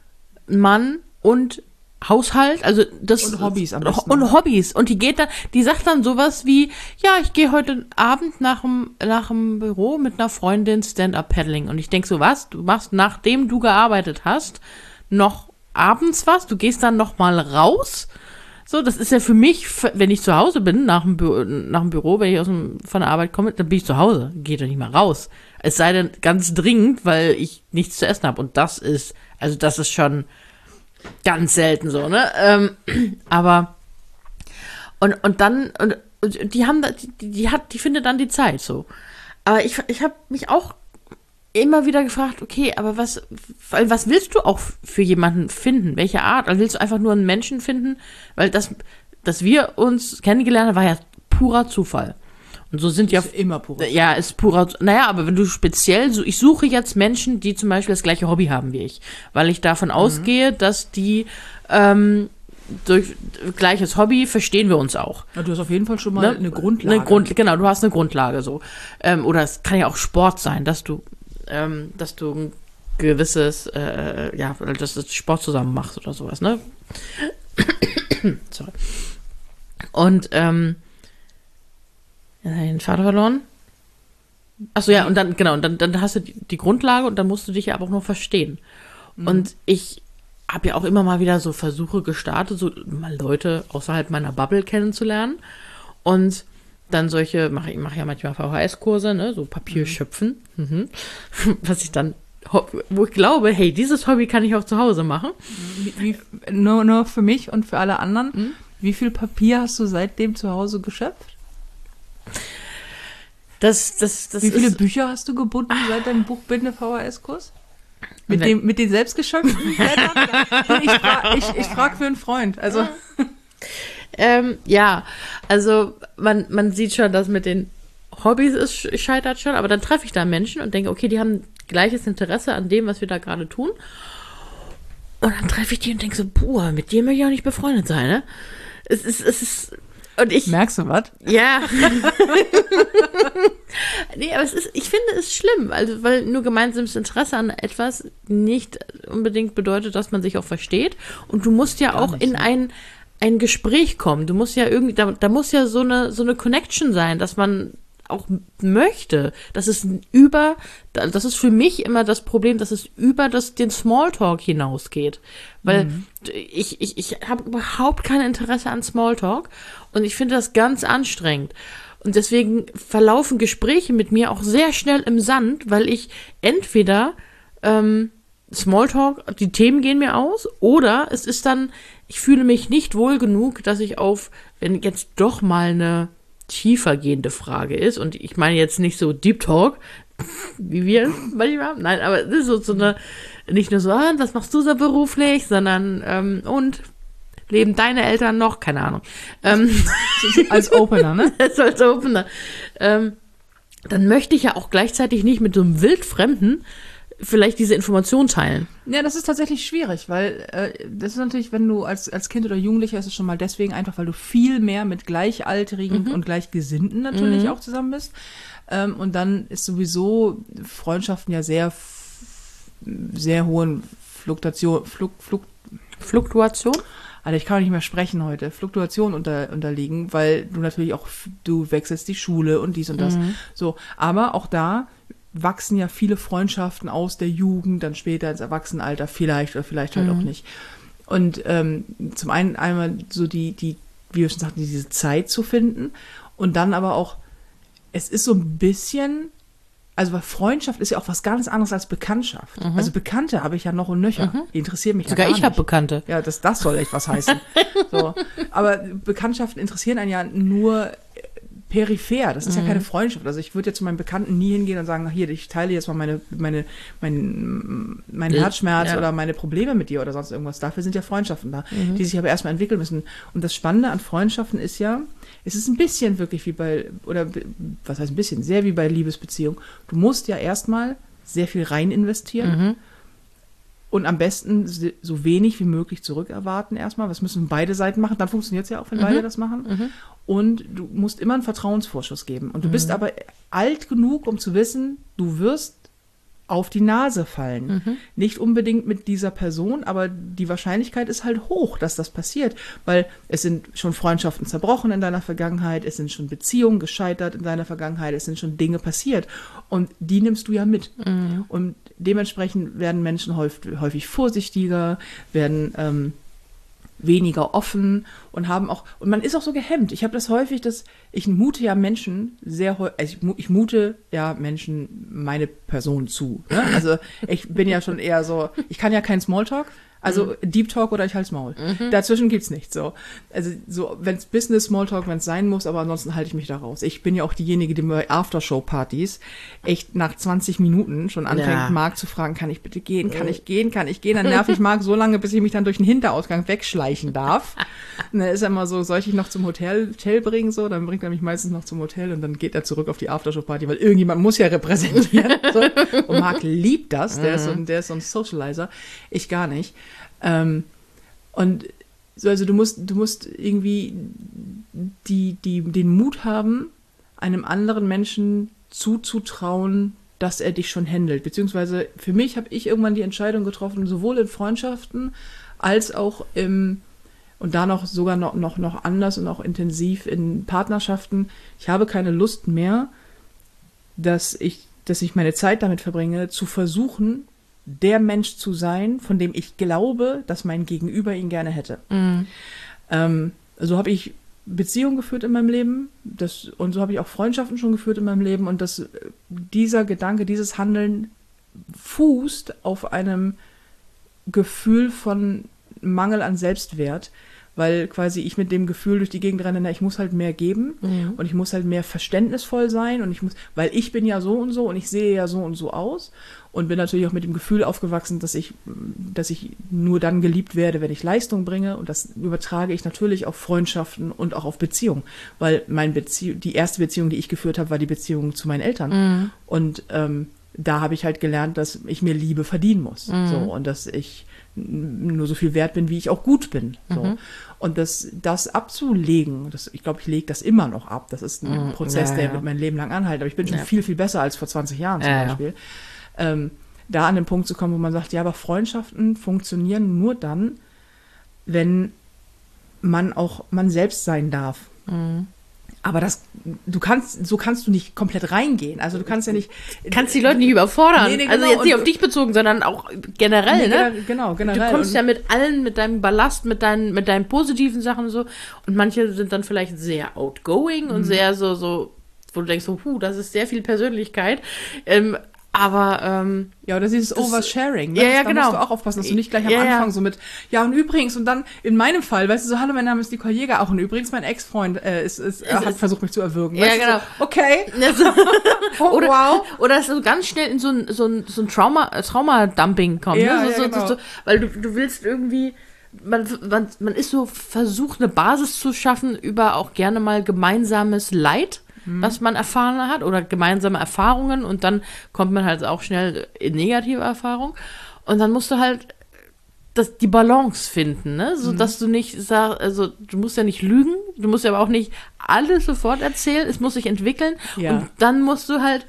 [SPEAKER 2] Mann und Haushalt, also das
[SPEAKER 1] und Hobbys am besten.
[SPEAKER 2] Und Hobbys und die geht dann, die sagt dann sowas wie, ja, ich gehe heute Abend nach dem nach dem Büro mit einer Freundin Stand-up-Paddling und ich denke so, was, du machst, nachdem du gearbeitet hast, noch abends was, du gehst dann noch mal raus. So, das ist ja für mich, wenn ich zu Hause bin, nach dem, Bü- nach dem Büro, wenn ich aus dem, von der Arbeit komme, dann bin ich zu Hause, gehe doch nicht mal raus. Es sei denn ganz dringend, weil ich nichts zu essen habe. Und das ist, also das ist schon ganz selten so, ne? Ähm, aber, und, und dann, und, und die haben, die, die hat, die findet dann die Zeit so. Aber ich, ich habe mich auch immer wieder gefragt, okay, aber was, was willst du auch für jemanden finden? Welche Art? Also willst du einfach nur einen Menschen finden? Weil das, dass wir uns kennengelernt haben, war ja purer Zufall. Und so sind ja
[SPEAKER 1] ist immer purer.
[SPEAKER 2] Ja, ist purer. Naja, aber wenn du speziell so, ich suche jetzt Menschen, die zum Beispiel das gleiche Hobby haben wie ich, weil ich davon mhm. ausgehe, dass die ähm, durch gleiches Hobby verstehen wir uns auch.
[SPEAKER 1] Ja, du hast auf jeden Fall schon mal ne? eine Grundlage.
[SPEAKER 2] Eine Grund, genau, du hast eine Grundlage so. Ähm, oder es kann ja auch Sport sein, dass du Ähm, dass du ein gewisses, äh, ja, dass du Sport zusammen machst oder sowas, ne? Sorry. Und, ähm, ja, den Vater verloren. Achso, ja, und dann, genau, und dann, dann hast du die, die Grundlage und dann musst du dich ja aber auch noch verstehen. Mhm. Und ich habe ja auch immer mal wieder so Versuche gestartet, so mal Leute außerhalb meiner Bubble kennenzulernen. Und dann solche, mache ich mache ja manchmal V H S-Kurse, ne, so Papierschöpfen, mhm. was ich dann, wo ich glaube, hey, dieses Hobby kann ich auch zu Hause machen.
[SPEAKER 1] Wie, wie, nur, nur für mich und für alle anderen, mhm. Wie viel Papier hast du seitdem zu Hause geschöpft?
[SPEAKER 2] Das, das, das
[SPEAKER 1] Wie viele
[SPEAKER 2] ist,
[SPEAKER 1] Bücher hast du gebunden seit deinem Buchbinde-V H S-Kurs? Mit, dem, mit den selbstgeschöpften Blättern? Ich frage ich, ich frag für einen Freund. Also.
[SPEAKER 2] Ähm, ja, also man, man sieht schon, dass mit den Hobbys es scheitert schon, aber dann treffe ich da Menschen und denke, okay, die haben gleiches Interesse an dem, was wir da gerade tun. Und dann treffe ich die und denke so, boah, mit dir möchte ich auch nicht befreundet sein, ne? Es ist, es ist, und ich.
[SPEAKER 1] Merkst du was?
[SPEAKER 2] Ja. Nee, aber es ist, ich finde es schlimm, also, weil nur gemeinsames Interesse an etwas nicht unbedingt bedeutet, dass man sich auch versteht. Und du musst ja
[SPEAKER 1] Gar
[SPEAKER 2] auch
[SPEAKER 1] nicht,
[SPEAKER 2] in
[SPEAKER 1] ne?
[SPEAKER 2] ein, ein Gespräch kommen. Du musst ja irgendwie, da, da muss ja so eine, so eine Connection sein, dass man auch möchte. Das ist über, das ist für mich immer das Problem, dass es über das, den Smalltalk hinausgeht. Weil mhm. ich, ich, ich habe überhaupt kein Interesse an Smalltalk und ich finde das ganz anstrengend. Und deswegen verlaufen Gespräche mit mir auch sehr schnell im Sand, weil ich entweder ähm, Smalltalk, die Themen gehen mir aus, oder es ist dann, ich fühle mich nicht wohl genug, dass ich auf, wenn jetzt doch mal eine tiefergehende Frage ist, und ich meine jetzt nicht so Deep Talk, wie wir manchmal haben, nein, aber das ist so, so eine, nicht nur so, ah, was machst du so beruflich, sondern, ähm, und leben deine Eltern noch? Keine Ahnung. Ähm,
[SPEAKER 1] als Opener, ne?
[SPEAKER 2] als Opener. Ähm, dann möchte ich ja auch gleichzeitig nicht mit so einem Wildfremden vielleicht diese Information teilen.
[SPEAKER 1] Ja, das ist tatsächlich schwierig, weil äh, das ist natürlich, wenn du als, als Kind oder Jugendlicher, ist es schon mal deswegen einfach, weil du viel mehr mit Gleichaltrigen mhm. und Gleichgesinnten natürlich mhm. auch zusammen bist. Ähm, und dann ist sowieso Freundschaften ja sehr, sehr hohen Fluktuation, Fluk, Fluk,
[SPEAKER 2] Fluktuation?
[SPEAKER 1] Alter, ich kann auch nicht mehr sprechen heute, Fluktuation unter, unterliegen, weil du natürlich auch, du wechselst die Schule und dies und das. Mhm. So, aber auch da wachsen ja viele Freundschaften aus der Jugend, dann später ins Erwachsenenalter vielleicht oder vielleicht halt mhm. auch nicht. Und ähm, zum einen einmal so die, die, wie wir schon sagten, diese Zeit zu finden und dann aber auch, es ist so ein bisschen, also weil Freundschaft ist ja auch was ganz anderes als Bekanntschaft. Mhm. Also Bekannte habe ich ja noch und nöcher.
[SPEAKER 2] Mhm.
[SPEAKER 1] Die interessieren mich
[SPEAKER 2] Sogar
[SPEAKER 1] ja gar
[SPEAKER 2] ich
[SPEAKER 1] nicht.
[SPEAKER 2] habe Bekannte.
[SPEAKER 1] Ja, das, das soll echt was heißen. So. Aber Bekanntschaften interessieren einen ja nur peripher. Das ist mhm. ja keine Freundschaft. Also ich würde ja zu meinen Bekannten nie hingehen und sagen, hier, ich teile jetzt mal meine, meine, mein, mein Herzschmerz ja. oder meine Probleme mit dir oder sonst irgendwas. Dafür sind ja Freundschaften da, mhm. die sich aber erstmal entwickeln müssen. Und das Spannende an Freundschaften ist ja, es ist ein bisschen wirklich wie bei, oder was heißt ein bisschen, sehr wie bei Liebesbeziehungen. Du musst ja erstmal sehr viel rein investieren mhm. und am besten so wenig wie möglich zurückerwarten erstmal. Was müssen beide Seiten machen? Dann funktioniert es ja auch, wenn mhm. beide das machen. Mhm. Und du musst immer einen Vertrauensvorschuss geben. Und du mhm. bist aber alt genug, um zu wissen, du wirst auf die Nase fallen. Mhm. Nicht unbedingt mit dieser Person, aber die Wahrscheinlichkeit ist halt hoch, dass das passiert. Weil es sind schon Freundschaften zerbrochen in deiner Vergangenheit, es sind schon Beziehungen gescheitert in deiner Vergangenheit, es sind schon Dinge passiert. Und die nimmst du ja mit. Mhm. Und dementsprechend werden Menschen häufig, häufig vorsichtiger, werden ähm, weniger offen und haben auch, und man ist auch so gehemmt. Ich habe das häufig, dass ich mute ja Menschen sehr häufig, also ich, ich mute ja Menschen meine Person zu. Ne? Also ich bin ja schon eher so, ich kann ja kein Smalltalk, also mhm. Deep Talk oder ich halt's Maul. Mhm. Dazwischen gibt's nichts so. Also so, wenn's Business Smalltalk, wenn's sein muss, aber ansonsten halte ich mich da raus. Ich bin ja auch diejenige, die bei Aftershow-Partys echt nach zwanzig Minuten schon anfängt, ja. Marc zu fragen, kann ich bitte gehen, kann ich gehen, kann ich gehen? Dann nerv ich Marc so lange, bis ich mich dann durch den Hinterausgang wegschleichen darf. Und dann ist er immer so, soll ich dich noch zum Hotel, Hotel bringen? So, dann bringt er mich meistens noch zum Hotel und dann geht er zurück auf die Aftershow-Party, weil irgendjemand muss ja repräsentieren. So. Und Marc liebt das, der, mhm. ist so ein, der ist so ein Socializer. Ich gar nicht. Ähm, und so, also du musst, du musst irgendwie die, die, den Mut haben, einem anderen Menschen zuzutrauen, dass er dich schon handelt. Beziehungsweise für mich habe ich irgendwann die Entscheidung getroffen, sowohl in Freundschaften als auch im, und da noch sogar noch, noch, noch anders und auch intensiv in Partnerschaften. Ich habe keine Lust mehr, dass ich, dass ich meine Zeit damit verbringe, zu versuchen, der Mensch zu sein, von dem ich glaube, dass mein Gegenüber ihn gerne hätte.
[SPEAKER 2] Mhm.
[SPEAKER 1] Ähm, so habe ich Beziehungen geführt in meinem Leben, das, und so habe ich auch Freundschaften schon geführt in meinem Leben, und das, dieser Gedanke, dieses Handeln fußt auf einem Gefühl von Mangel an Selbstwert, weil quasi ich mit dem Gefühl durch die Gegend renne, na, ich muss halt mehr geben
[SPEAKER 2] Mhm.
[SPEAKER 1] und ich muss halt mehr verständnisvoll sein und ich muss, weil ich bin ja so und so und ich sehe ja so und so aus und bin natürlich auch mit dem Gefühl aufgewachsen, dass ich, dass ich nur dann geliebt werde, wenn ich Leistung bringe, und das übertrage ich natürlich auf Freundschaften und auch auf Beziehungen, weil mein Beziehung, die erste Beziehung, die ich geführt habe, war die Beziehung zu meinen Eltern.
[SPEAKER 2] Mhm.
[SPEAKER 1] Und ähm, da habe ich halt gelernt, dass ich mir Liebe verdienen muss.
[SPEAKER 2] Mhm.
[SPEAKER 1] So, und dass ich nur so viel wert bin, wie ich auch gut bin. So.
[SPEAKER 2] Mhm.
[SPEAKER 1] Und das, das abzulegen, das, ich glaube, ich lege das immer noch ab. Das ist ein
[SPEAKER 2] Mhm.
[SPEAKER 1] Prozess,
[SPEAKER 2] Ja,
[SPEAKER 1] der
[SPEAKER 2] ja.
[SPEAKER 1] wird mein Leben lang anhalten. Aber ich bin schon
[SPEAKER 2] Ja.
[SPEAKER 1] viel, viel besser als vor zwanzig Jahren zum
[SPEAKER 2] Ja, ja.
[SPEAKER 1] Beispiel. Ähm, da an den Punkt zu kommen, wo man sagt, ja, aber Freundschaften funktionieren nur dann, wenn man auch man selbst sein darf.
[SPEAKER 2] Mhm.
[SPEAKER 1] Aber das, du kannst, so kannst du nicht komplett reingehen. Also du kannst ja nicht.
[SPEAKER 2] Kannst die Leute nicht überfordern.
[SPEAKER 1] Nee, nee,
[SPEAKER 2] Also
[SPEAKER 1] genau.
[SPEAKER 2] jetzt nicht
[SPEAKER 1] Und-
[SPEAKER 2] auf dich bezogen, sondern auch generell,
[SPEAKER 1] Nee,
[SPEAKER 2] ne?
[SPEAKER 1] gener- Genau, generell.
[SPEAKER 2] Du kommst
[SPEAKER 1] Und-
[SPEAKER 2] ja mit allen, mit deinem Ballast, mit deinen, mit deinen positiven Sachen so. Und manche sind dann vielleicht sehr outgoing
[SPEAKER 1] Mhm.
[SPEAKER 2] und sehr so, so, wo du denkst so, puh, das ist sehr viel Persönlichkeit. Ähm, aber, ähm,
[SPEAKER 1] Ja, oder dieses
[SPEAKER 2] Das-
[SPEAKER 1] Oversharing. Ne?
[SPEAKER 2] Ja, ja,
[SPEAKER 1] da
[SPEAKER 2] genau.
[SPEAKER 1] musst du auch aufpassen, dass du nicht gleich am
[SPEAKER 2] Ja, ja.
[SPEAKER 1] Anfang so mit, ja, und übrigens, und dann in meinem Fall, weißt du, so, hallo, mein Name ist Nicole Jäger, auch und übrigens, mein Ex-Freund äh, ist, ist, äh, hat
[SPEAKER 2] ist-
[SPEAKER 1] versucht, mich zu erwürgen.
[SPEAKER 2] Ja,
[SPEAKER 1] Weißt du,
[SPEAKER 2] genau.
[SPEAKER 1] So, okay,
[SPEAKER 2] also,
[SPEAKER 1] oh,
[SPEAKER 2] oder,
[SPEAKER 1] wow.
[SPEAKER 2] oder dass du ganz schnell in so ein, so ein, so ein Trauma, äh, Trauma-Dumping kommst.
[SPEAKER 1] Ja,
[SPEAKER 2] ne? so,
[SPEAKER 1] ja,
[SPEAKER 2] so,
[SPEAKER 1] genau.
[SPEAKER 2] so, so, weil du, du willst irgendwie, man, man, man ist so versucht, eine Basis zu schaffen über auch gerne mal gemeinsames Leid, was man erfahren hat, oder gemeinsame Erfahrungen, und dann kommt man halt auch schnell in negative Erfahrungen. Und dann musst du halt das, die Balance finden, ne? So dass du nicht sagst, also du musst ja nicht lügen, du musst ja aber auch nicht alles sofort erzählen, es muss sich entwickeln.
[SPEAKER 1] Ja.
[SPEAKER 2] Und dann musst du halt,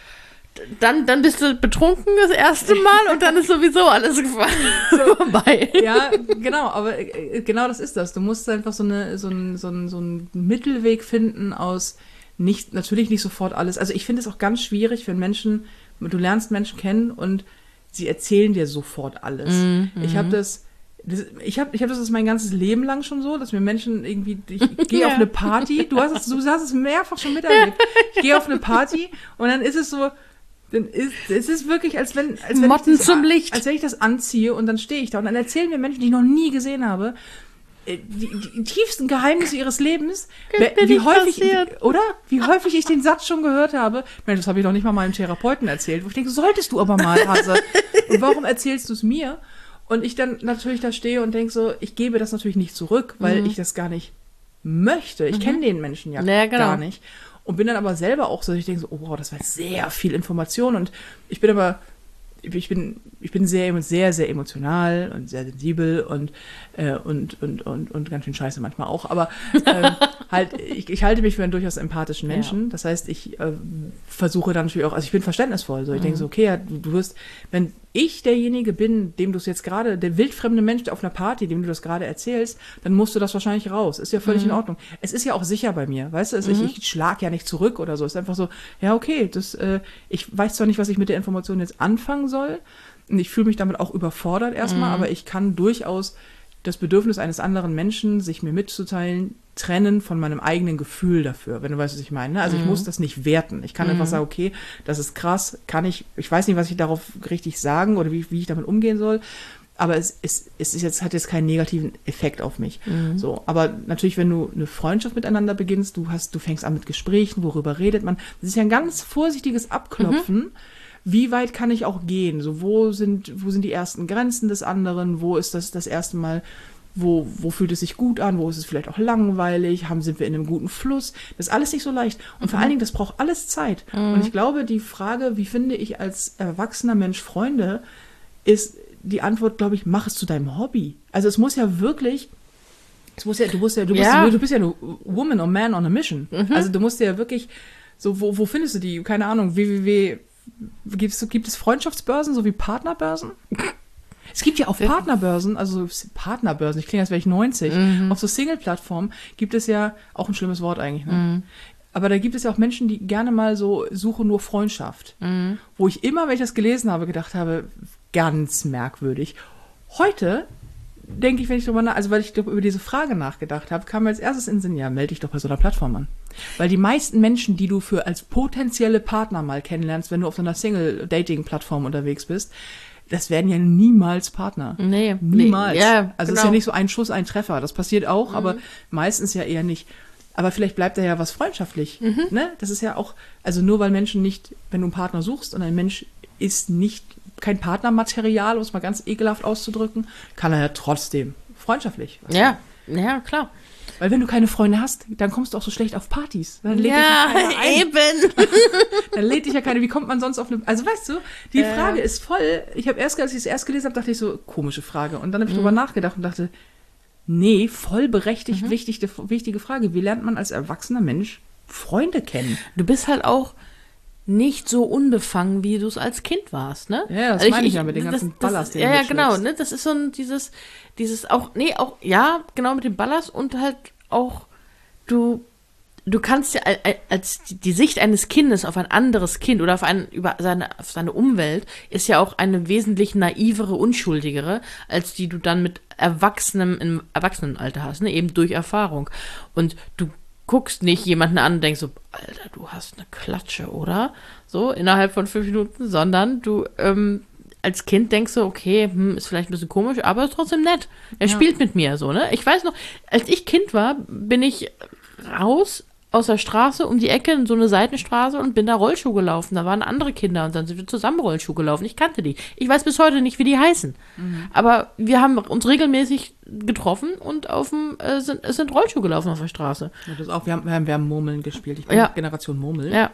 [SPEAKER 2] dann, dann bist du betrunken das erste Mal und dann ist sowieso alles gefa- vorbei.
[SPEAKER 1] Ja, genau, aber äh, genau das ist das. Du musst einfach so, eine, so, ein, so, ein, so einen Mittelweg finden aus nicht, natürlich nicht sofort alles. Also ich finde es auch ganz schwierig, wenn Menschen, du lernst Menschen kennen und sie erzählen dir sofort alles.
[SPEAKER 2] Mhm.
[SPEAKER 1] Ich habe das, das, ich habe ich hab das ist mein ganzes Leben lang schon so, dass mir Menschen irgendwie, ich gehe
[SPEAKER 2] Ja.
[SPEAKER 1] auf eine Party, du hast es, du hast es mehrfach schon miterlebt. Ich gehe auf eine Party und dann ist es so, dann ist es ist wirklich, als wenn, als wenn
[SPEAKER 2] Motten
[SPEAKER 1] ich das,
[SPEAKER 2] zum Licht.
[SPEAKER 1] als wenn ich das anziehe und dann stehe ich da und dann erzählen mir Menschen, die ich noch nie gesehen habe, äh, die, die tiefsten Geheimnisse ihres Lebens,
[SPEAKER 2] Könnte
[SPEAKER 1] wer- wie
[SPEAKER 2] nicht
[SPEAKER 1] häufig,
[SPEAKER 2] passieren.
[SPEAKER 1] oder? Wie häufig ich den Satz schon gehört habe. Mensch, das habe ich noch nicht mal meinem Therapeuten erzählt. Wo ich denke, solltest du aber mal, Hase. Und warum erzählst du es mir? Und ich dann natürlich da stehe und denke so, ich gebe das natürlich nicht zurück, weil
[SPEAKER 2] Mhm.
[SPEAKER 1] ich das gar nicht möchte. Ich kenne den Menschen ja,
[SPEAKER 2] Ja, genau.
[SPEAKER 1] gar nicht. Und bin dann aber selber auch so, ich denke so, oh wow, das war jetzt sehr viel Information. Und ich bin aber, ich bin, ich bin sehr, sehr, sehr emotional und sehr sensibel und, äh, und, und, und, und ganz schön scheiße manchmal auch. Aber ähm, halt, ich, ich halte mich für einen durchaus empathischen Menschen. Das heißt, ich äh, versuche dann natürlich auch, also ich bin verständnisvoll. So, ich denke so, okay, ja, du, du wirst, wenn ich derjenige bin, dem du es jetzt gerade, der wildfremde Mensch auf einer Party, dem du das gerade erzählst, dann musst du das wahrscheinlich raus. Ist ja völlig in Ordnung. Es ist ja auch sicher bei mir, weißt du? Also ich, ich schlag ja nicht zurück oder so. Es ist einfach so, ja, okay, das, äh, ich weiß zwar nicht, was ich mit der Information jetzt anfangen soll. Und ich fühle mich damit auch überfordert erstmal, aber ich kann durchaus das Bedürfnis eines anderen Menschen, sich mir mitzuteilen, trennen von meinem eigenen Gefühl dafür, wenn du weißt, was ich meine. ne? Also ich muss das nicht werten. Ich kann einfach sagen, okay, das ist krass, kann ich, ich weiß nicht, was ich darauf richtig sagen oder wie, wie ich damit umgehen soll, aber es, es, es ist jetzt, hat jetzt keinen negativen Effekt auf mich. So, aber natürlich, wenn du eine Freundschaft miteinander beginnst, du hast, du fängst an mit Gesprächen, worüber redet man, das ist ja ein ganz vorsichtiges Abklopfen. Wie weit kann ich auch gehen? So, wo sind, wo sind die ersten Grenzen des anderen? Wo ist das das erste Mal, wo, wo fühlt es sich gut an? Wo ist es vielleicht auch langweilig? Haben, sind wir in einem guten Fluss? Das ist alles nicht so leicht. Und vor allen Dingen, das braucht alles Zeit. Und ich glaube, die Frage, wie finde ich als erwachsener Mensch Freunde, ist die Antwort, glaube ich, mach es zu deinem Hobby. Also es muss ja wirklich, es muss ja, du musst ja, du bist
[SPEAKER 2] Ja.
[SPEAKER 1] ja, du bist ja eine Woman or Man on a Mission. Also du musst ja wirklich, so, wo, wo findest du die? Keine Ahnung, w w w Gibt es, gibt es Freundschaftsbörsen sowie Partnerbörsen? Es gibt ja auf Partnerbörsen, also Partnerbörsen, ich klinge, als wäre ich neunzig, auf so Single-Plattformen gibt es ja, auch ein schlimmes Wort eigentlich, ne? Aber da gibt es ja auch Menschen, die gerne mal so suchen nur Freundschaft. Mhm. Wo ich immer, wenn ich das gelesen habe, gedacht habe, ganz merkwürdig. Heute denke ich, wenn ich drüber nach, also weil ich über diese Frage nachgedacht habe, kam mir als erstes in den Sinn, ja, melde dich doch bei so einer Plattform an. Weil die meisten Menschen, die du für als potenzielle Partner mal kennenlernst, wenn du auf so einer Single-Dating-Plattform unterwegs bist, das werden ja niemals Partner.
[SPEAKER 2] Nee.
[SPEAKER 1] Niemals.
[SPEAKER 2] Nee, ja,
[SPEAKER 1] also es
[SPEAKER 2] genau.
[SPEAKER 1] ist ja nicht so ein Schuss, ein Treffer. Das passiert auch,
[SPEAKER 2] Mhm.
[SPEAKER 1] aber meistens ja eher nicht. Aber vielleicht bleibt da ja was freundschaftlich.
[SPEAKER 2] Mhm.
[SPEAKER 1] Ne? Das ist ja auch, also nur weil Menschen nicht, wenn du einen Partner suchst und ein Mensch ist nicht kein Partnermaterial, um es mal ganz ekelhaft auszudrücken, kann er ja trotzdem freundschaftlich.
[SPEAKER 2] Ja, ja, klar.
[SPEAKER 1] Weil wenn du keine Freunde hast, dann kommst du auch so schlecht auf Partys. Dann lädt
[SPEAKER 2] Ja,
[SPEAKER 1] dich ja keiner ein.
[SPEAKER 2] eben.
[SPEAKER 1] Dann lädt dich ja keiner. Wie kommt man sonst auf eine... Also weißt du, die
[SPEAKER 2] Ja.
[SPEAKER 1] Frage ist voll... Ich habe erst, als ich es erst gelesen habe, dachte ich so, komische Frage. Und dann habe ich
[SPEAKER 2] Mhm.
[SPEAKER 1] drüber nachgedacht und dachte, nee, voll berechtigt, mhm. wichtige, wichtige Frage. Wie lernt man als erwachsener Mensch Freunde kennen?
[SPEAKER 2] Du bist halt auch nicht so unbefangen, wie du es als Kind warst, ne?
[SPEAKER 1] Ja, das
[SPEAKER 2] Also
[SPEAKER 1] meine ich ja mit dem
[SPEAKER 2] das-
[SPEAKER 1] ganzen
[SPEAKER 2] das-
[SPEAKER 1] Ballast, den
[SPEAKER 2] Ja,
[SPEAKER 1] du
[SPEAKER 2] ja,
[SPEAKER 1] mitschleppst.
[SPEAKER 2] genau, ne? Das ist so ein, dieses, dieses auch, nee, auch, ja, genau mit dem Ballast und halt auch, du, du kannst ja al- al- als die, die Sicht eines Kindes auf ein anderes Kind oder auf ein, über seine, auf seine Umwelt ist ja auch eine wesentlich naivere, unschuldigere, als die du dann mit Erwachsenem, im Erwachsenenalter hast, ne? Eben durch Erfahrung. Und du guckst nicht jemanden an und denkst so, Alter, du hast eine Klatsche, oder? So, innerhalb von fünf Minuten, sondern du, ähm, als Kind denkst du, okay, hm, ist vielleicht ein bisschen komisch, aber ist trotzdem nett. Er
[SPEAKER 1] Ja.
[SPEAKER 2] spielt mit mir, so, ne? Ich weiß noch, als ich Kind war, bin ich raus aus der Straße um die Ecke in so eine Seitenstraße und bin da Rollschuh gelaufen. Da waren andere Kinder und dann sind wir zusammen Rollschuh gelaufen. Ich kannte die. Ich weiß bis heute nicht, wie die heißen.
[SPEAKER 1] Mhm.
[SPEAKER 2] Aber wir haben uns regelmäßig getroffen und auf dem, äh, sind, es sind Rollschuh gelaufen auf der Straße.
[SPEAKER 1] Ja, das auch, wir haben, wir haben, wir haben Murmeln gespielt. Ich bin
[SPEAKER 2] Ja.
[SPEAKER 1] Generation Murmel.
[SPEAKER 2] Ja.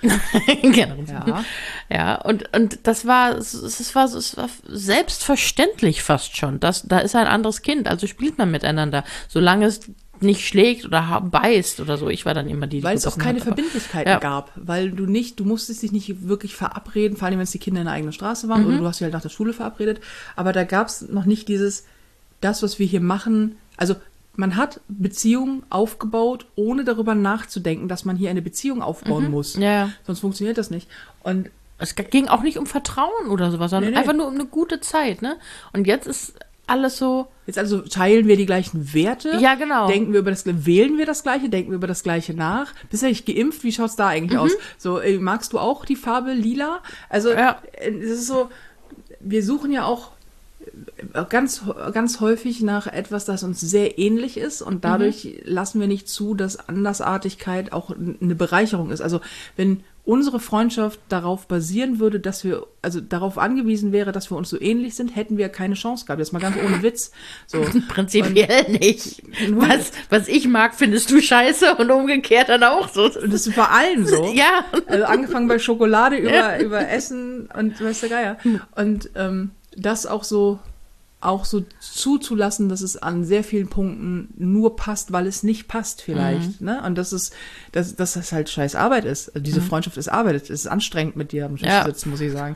[SPEAKER 2] Genau.
[SPEAKER 1] Ja.
[SPEAKER 2] Ja, und, und das war, es, es war, es war selbstverständlich fast schon. Das, da ist ein anderes Kind, also spielt man miteinander, solange es nicht schlägt oder ha- beißt oder so. Ich war dann immer die, die
[SPEAKER 1] Weil es auch
[SPEAKER 2] gebissen
[SPEAKER 1] keine
[SPEAKER 2] hat, aber-
[SPEAKER 1] Verbindlichkeiten
[SPEAKER 2] Ja.
[SPEAKER 1] gab, weil du nicht, du musstest dich nicht wirklich verabreden, vor allem wenn es die Kinder in der eigenen Straße waren
[SPEAKER 2] Mhm.
[SPEAKER 1] oder du hast sie halt nach der Schule verabredet, aber da gab es noch nicht dieses, das, was wir hier machen, also man hat Beziehungen aufgebaut, ohne darüber nachzudenken, dass man hier eine Beziehung aufbauen muss.
[SPEAKER 2] Ja, ja.
[SPEAKER 1] Sonst funktioniert das nicht. Und
[SPEAKER 2] Es ging auch nicht um Vertrauen oder sowas, sondern
[SPEAKER 1] Nee, nee.
[SPEAKER 2] einfach nur um eine gute Zeit, ne? Und jetzt ist alles so,
[SPEAKER 1] jetzt also teilen wir die gleichen Werte.
[SPEAKER 2] ja, genau.
[SPEAKER 1] Denken wir über das, wählen wir das Gleiche, denken wir über das Gleiche nach. Bist du eigentlich geimpft? Wie schaut's da eigentlich aus? So, ey, magst du auch die Farbe lila? Also,
[SPEAKER 2] Ja.
[SPEAKER 1] äh, es ist so, wir suchen ja auch äh, ganz, ganz häufig nach etwas, das uns sehr ähnlich ist und dadurch lassen wir nicht zu, dass Andersartigkeit auch n- eine Bereicherung ist. Also, wenn unsere Freundschaft darauf basieren würde, dass wir, also darauf angewiesen wäre, dass wir uns so ähnlich sind, hätten wir keine Chance gehabt. Jetzt mal ganz ohne Witz. So.
[SPEAKER 2] Prinzipiell nicht.
[SPEAKER 1] Null.
[SPEAKER 2] Was, was ich mag, findest du scheiße und umgekehrt dann auch so.
[SPEAKER 1] Und das ist bei allen so.
[SPEAKER 2] Ja.
[SPEAKER 1] Also angefangen bei Schokolade über,
[SPEAKER 2] Ja.
[SPEAKER 1] über Essen und weiß der Geier. Und ähm, das auch so, auch so zuzulassen, dass es an sehr vielen Punkten nur passt, weil es nicht passt vielleicht.
[SPEAKER 2] Mhm.
[SPEAKER 1] Ne? Und das ist, dass, dass das halt scheiß Arbeit ist. Also diese Freundschaft ist Arbeit. Es ist anstrengend, mit dir am Tisch
[SPEAKER 2] Ja.
[SPEAKER 1] zu sitzen, muss ich sagen.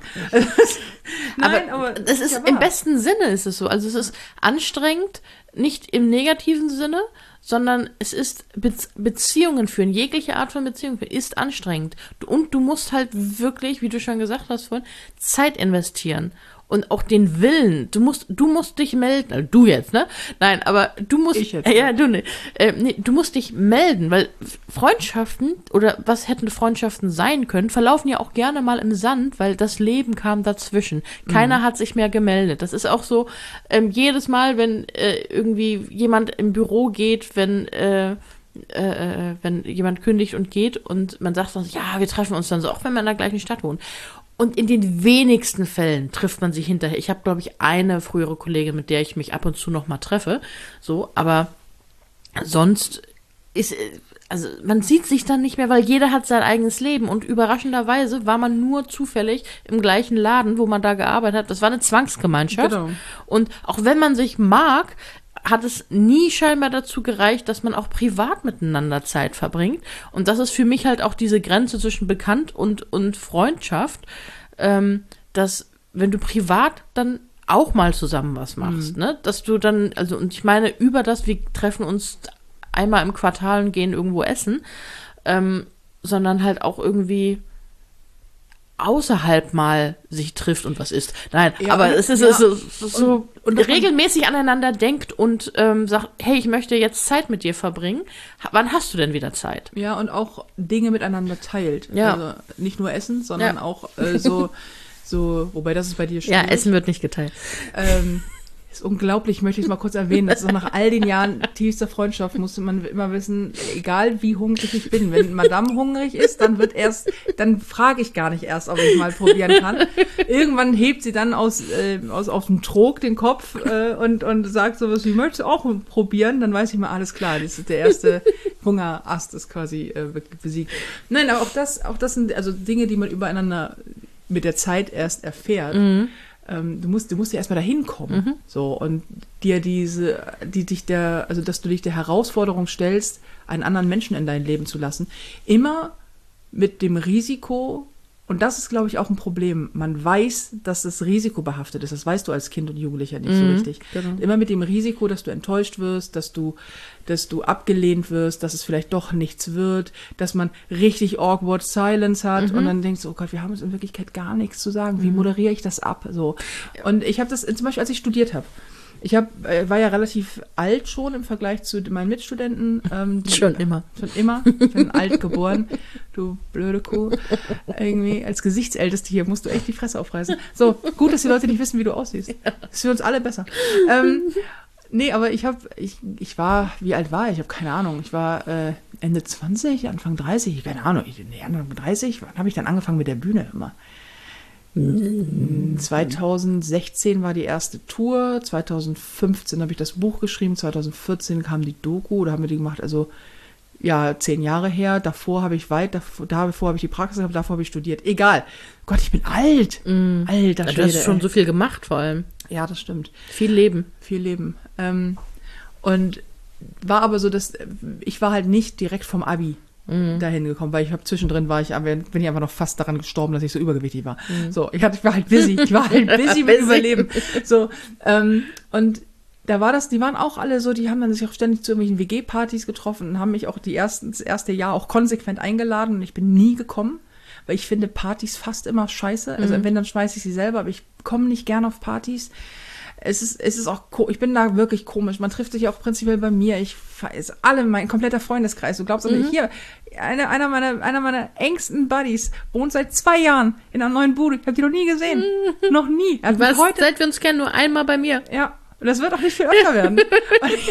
[SPEAKER 2] Nein,
[SPEAKER 1] aber
[SPEAKER 2] aber das ist
[SPEAKER 1] ja
[SPEAKER 2] im
[SPEAKER 1] wahr.
[SPEAKER 2] besten Sinne ist es so. Also es ist anstrengend, nicht im negativen Sinne, sondern es ist Be- Beziehungen führen, jegliche Art von Beziehung führen, ist anstrengend. Und du musst halt wirklich, wie du schon gesagt hast vorhin, Zeit investieren. Und auch den Willen. Du musst, du musst dich melden. Also du jetzt, ne? Nein, aber du musst.
[SPEAKER 1] Ich jetzt.
[SPEAKER 2] Äh, ja, du ne. Äh, nee, du musst dich melden, weil Freundschaften oder was hätten Freundschaften sein können, verlaufen ja auch gerne mal im Sand, weil das Leben kam dazwischen. Keiner hat sich mehr gemeldet. Das ist auch so, ähm, jedes Mal, wenn äh, irgendwie jemand im Büro geht, wenn äh, äh, wenn jemand kündigt und geht und man sagt dann, ja, wir treffen uns dann so, auch wenn wir in der gleichen Stadt wohnen. Und in den wenigsten Fällen trifft man sich hinterher. Ich habe, glaube ich, eine frühere Kollegin, mit der ich mich ab und zu noch mal treffe. So, aber sonst ist, also man sieht sich dann nicht mehr, weil jeder hat sein eigenes Leben. Und überraschenderweise war man nur zufällig im gleichen Laden, wo man da gearbeitet hat. Das war eine Zwangsgemeinschaft.
[SPEAKER 1] Genau.
[SPEAKER 2] Und auch wenn man sich mag, hat es nie scheinbar dazu gereicht, dass man auch privat miteinander Zeit verbringt. Und das ist für mich halt auch diese Grenze zwischen Bekannt und, und Freundschaft, ähm, dass wenn du privat dann auch mal zusammen was machst, ne, dass du dann, also, und ich meine, über das, wir treffen uns einmal im Quartal und gehen irgendwo essen, ähm, sondern halt auch irgendwie außerhalb mal sich trifft und was isst. Nein,
[SPEAKER 1] Ja,
[SPEAKER 2] aber es ist,
[SPEAKER 1] ja.
[SPEAKER 2] es ist so
[SPEAKER 1] Und- und
[SPEAKER 2] regelmäßig aneinander denkt und ähm, sagt, hey, ich möchte jetzt Zeit mit dir verbringen. Ha- Wann hast du denn wieder Zeit?
[SPEAKER 1] Ja, und auch Dinge miteinander teilt.
[SPEAKER 2] Ja.
[SPEAKER 1] Also nicht nur Essen, sondern
[SPEAKER 2] Ja.
[SPEAKER 1] auch äh, so, so, wobei das ist bei dir
[SPEAKER 2] Ja,
[SPEAKER 1] schwierig.
[SPEAKER 2] Essen wird nicht geteilt.
[SPEAKER 1] Ähm, ist unglaublich, möchte ich es mal kurz erwähnen. Das ist auch nach all den Jahren tiefster Freundschaft, musste man immer wissen, egal wie hungrig ich bin, wenn Madame hungrig ist, dann wird erst, dann frage ich gar nicht erst, ob ich mal probieren kann. Irgendwann hebt sie dann aus, äh, aus, aus dem Trog den Kopf äh, und, und sagt sowas wie, möchtest du auch probieren? Dann weiß ich mal, alles klar, das ist der erste Hungerast ist quasi äh, besiegt. Nein, aber auch das, auch das sind also Dinge, die man übereinander mit der Zeit erst erfährt.
[SPEAKER 2] Mhm.
[SPEAKER 1] Ähm, du musst, du musst ja erstmal dahin kommen.
[SPEAKER 2] Mhm.
[SPEAKER 1] So, und dir diese, die dich der, also dass du dich der Herausforderung stellst, einen anderen Menschen in dein Leben zu lassen, immer mit dem Risiko, und das ist, glaube ich, auch ein Problem. Man weiß, dass es risikobehaftet ist. Das weißt du als Kind und Jugendlicher nicht so
[SPEAKER 2] Mhm,
[SPEAKER 1] richtig.
[SPEAKER 2] genau.
[SPEAKER 1] Immer mit dem Risiko, dass du enttäuscht wirst, dass du, dass du abgelehnt wirst, dass es vielleicht doch nichts wird, dass man richtig awkward Silence hat
[SPEAKER 2] Mhm.
[SPEAKER 1] und dann denkst du, oh Gott, wir haben uns in Wirklichkeit gar nichts zu sagen. Wie moderiere ich das ab? So. Und ich habe das zum Beispiel, als ich studiert habe. Ich hab, äh, war ja relativ alt schon im Vergleich zu meinen Mitstudenten. Ähm, die,
[SPEAKER 2] Schon immer.
[SPEAKER 1] Schon immer. Ich bin alt geboren. Du blöde Kuh. Irgendwie als Gesichtsälteste hier musst du echt die Fresse aufreißen. So, gut, dass die Leute nicht wissen, wie du aussiehst. Das ist für uns alle besser. Ähm, nee, aber ich habe, ich, ich war, wie alt war ich? Ich habe keine Ahnung. Ich war äh, Ende zwanzig, Anfang dreißig, keine Ahnung. Ich, nee, Anfang dreißig. Wann habe ich dann angefangen mit der Bühne immer? zweitausendsechzehn war die erste Tour, zweitausendfünfzehn habe ich das Buch geschrieben, zweitausendvierzehn kam die Doku, da haben wir die gemacht, also ja, zehn Jahre her, davor habe ich weit, davor, davor habe ich die Praxis gehabt, davor habe ich studiert. Egal. Gott, ich bin alt.
[SPEAKER 2] Mm.
[SPEAKER 1] Alter
[SPEAKER 2] Ja, du
[SPEAKER 1] Schwede,
[SPEAKER 2] hast schon
[SPEAKER 1] ey.
[SPEAKER 2] so viel gemacht vor allem.
[SPEAKER 1] Ja, das stimmt.
[SPEAKER 2] Viel Leben.
[SPEAKER 1] Viel Leben. Ähm, und war aber so, dass ich war halt nicht direkt vom Abi
[SPEAKER 2] Mhm.
[SPEAKER 1] dahin gekommen, weil ich habe zwischendrin war ich, aber bin ich einfach noch fast daran gestorben, dass ich so übergewichtig war. So, ich hatte, ich war halt busy, ich war halt busy mit
[SPEAKER 2] Busy.
[SPEAKER 1] Überleben. So, ähm, und da war das, die waren auch alle so, die haben dann sich auch ständig zu irgendwelchen W G-Partys getroffen und haben mich auch die ersten, das erste Jahr auch konsequent eingeladen und ich bin nie gekommen, weil ich finde Partys fast immer scheiße. Also wenn, dann schmeiße ich sie selber, aber ich komme nicht gern auf Partys. Es ist, es ist auch, ko- ich bin da wirklich komisch. Man trifft sich auch prinzipiell bei mir. Ich ist alle, mein kompletter Freundeskreis. Du glaubst auch nicht, hier, einer, einer meiner, einer meiner engsten Buddies wohnt seit zwei Jahren in einer neuen Bude. Ich habe die noch nie gesehen. Noch nie. Er hat
[SPEAKER 2] Was,
[SPEAKER 1] heute,
[SPEAKER 2] seit wir uns kennen, nur einmal bei mir.
[SPEAKER 1] ja. Und das wird auch nicht viel öfter werden. Und ich,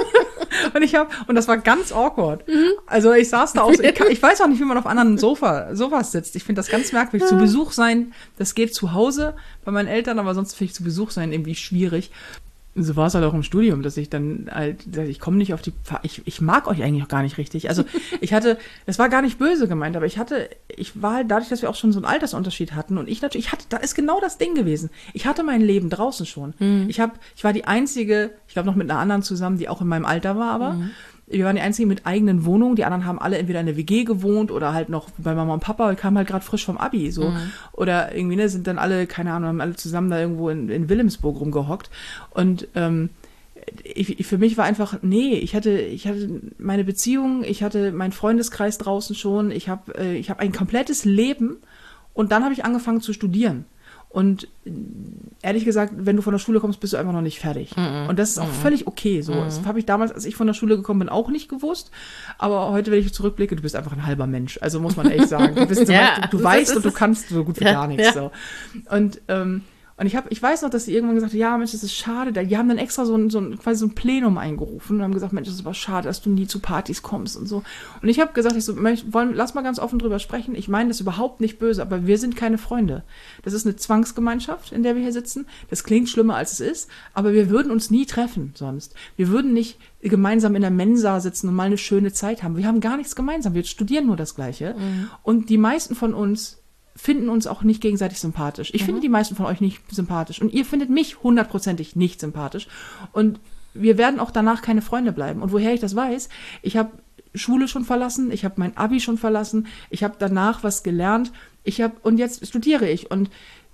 [SPEAKER 1] und ich habe, und das war ganz awkward. Also ich saß da auch, so, ich, kann, ich weiß auch nicht, wie man auf anderen Sofa, Sofas sitzt. Ich finde das ganz merkwürdig. Zu Besuch sein, das geht zu Hause bei meinen Eltern, aber sonst finde ich zu Besuch sein irgendwie schwierig. So war es halt auch im Studium, dass ich dann halt, ich komme nicht auf die, ich, ich mag euch eigentlich auch gar nicht richtig. Also ich hatte, es war gar nicht böse gemeint, aber ich hatte, ich war halt dadurch, dass wir auch schon so einen Altersunterschied hatten und ich natürlich, ich hatte, da ist genau das Ding gewesen. Ich hatte mein Leben draußen schon.
[SPEAKER 2] Mhm.
[SPEAKER 1] Ich habe, ich war die einzige, ich glaube noch mit einer anderen zusammen, die auch in meinem Alter war, aber mhm. wir waren die einzigen mit eigenen Wohnungen. Die anderen haben alle entweder in der W G gewohnt oder halt noch bei Mama und Papa. Die kamen halt gerade frisch vom Abi, so.
[SPEAKER 2] Mhm.
[SPEAKER 1] Oder irgendwie, ne, sind dann alle, keine Ahnung, haben alle zusammen da irgendwo in, in Wilhelmsburg rumgehockt. Und, ähm, ich, ich, für mich war einfach, nee, ich hatte, ich hatte meine Beziehung, ich hatte meinen Freundeskreis draußen schon, ich habe äh, ich hab ein komplettes Leben und dann habe ich angefangen zu studieren. Und ehrlich gesagt, wenn du von der Schule kommst, bist du einfach noch nicht fertig. Mm-mm. Und das ist auch mm-mm. völlig okay. So, mm-mm. Das habe ich damals, als ich von der Schule gekommen bin, auch nicht gewusst. Aber heute, wenn ich zurückblicke, du bist einfach ein halber Mensch. Also muss man echt sagen. Du, bist,
[SPEAKER 2] ja,
[SPEAKER 1] du, du weißt und du kannst so gut wie
[SPEAKER 2] ja,
[SPEAKER 1] gar nichts.
[SPEAKER 2] Ja.
[SPEAKER 1] So. Und ähm, Und ich, hab, ich weiß noch, dass sie irgendwann gesagt hat, ja, Mensch, das ist schade. Die haben dann extra so ein, so ein, quasi so ein Plenum eingerufen und haben gesagt, Mensch, das ist aber schade, dass du nie zu Partys kommst und so. Und ich habe gesagt, ich so, Mensch, wollen, lass mal ganz offen drüber sprechen. Ich meine das überhaupt nicht böse, aber wir sind keine Freunde. Das ist eine Zwangsgemeinschaft, in der wir hier sitzen. Das klingt schlimmer, als es ist, aber wir würden uns nie treffen sonst. Wir würden nicht gemeinsam in der Mensa sitzen und mal eine schöne Zeit haben. Wir haben gar nichts gemeinsam. Wir studieren nur das Gleiche. Mhm. Und die meisten von uns finden uns auch nicht gegenseitig sympathisch. Ich mhm. finde die meisten von euch nicht sympathisch. Und ihr findet mich hundertprozentig nicht sympathisch. Und wir werden auch danach keine Freunde bleiben. Und woher ich das weiß, ich habe Schule schon verlassen, ich habe mein Abi schon verlassen, ich habe danach was gelernt, ich habe und jetzt studiere ich. Und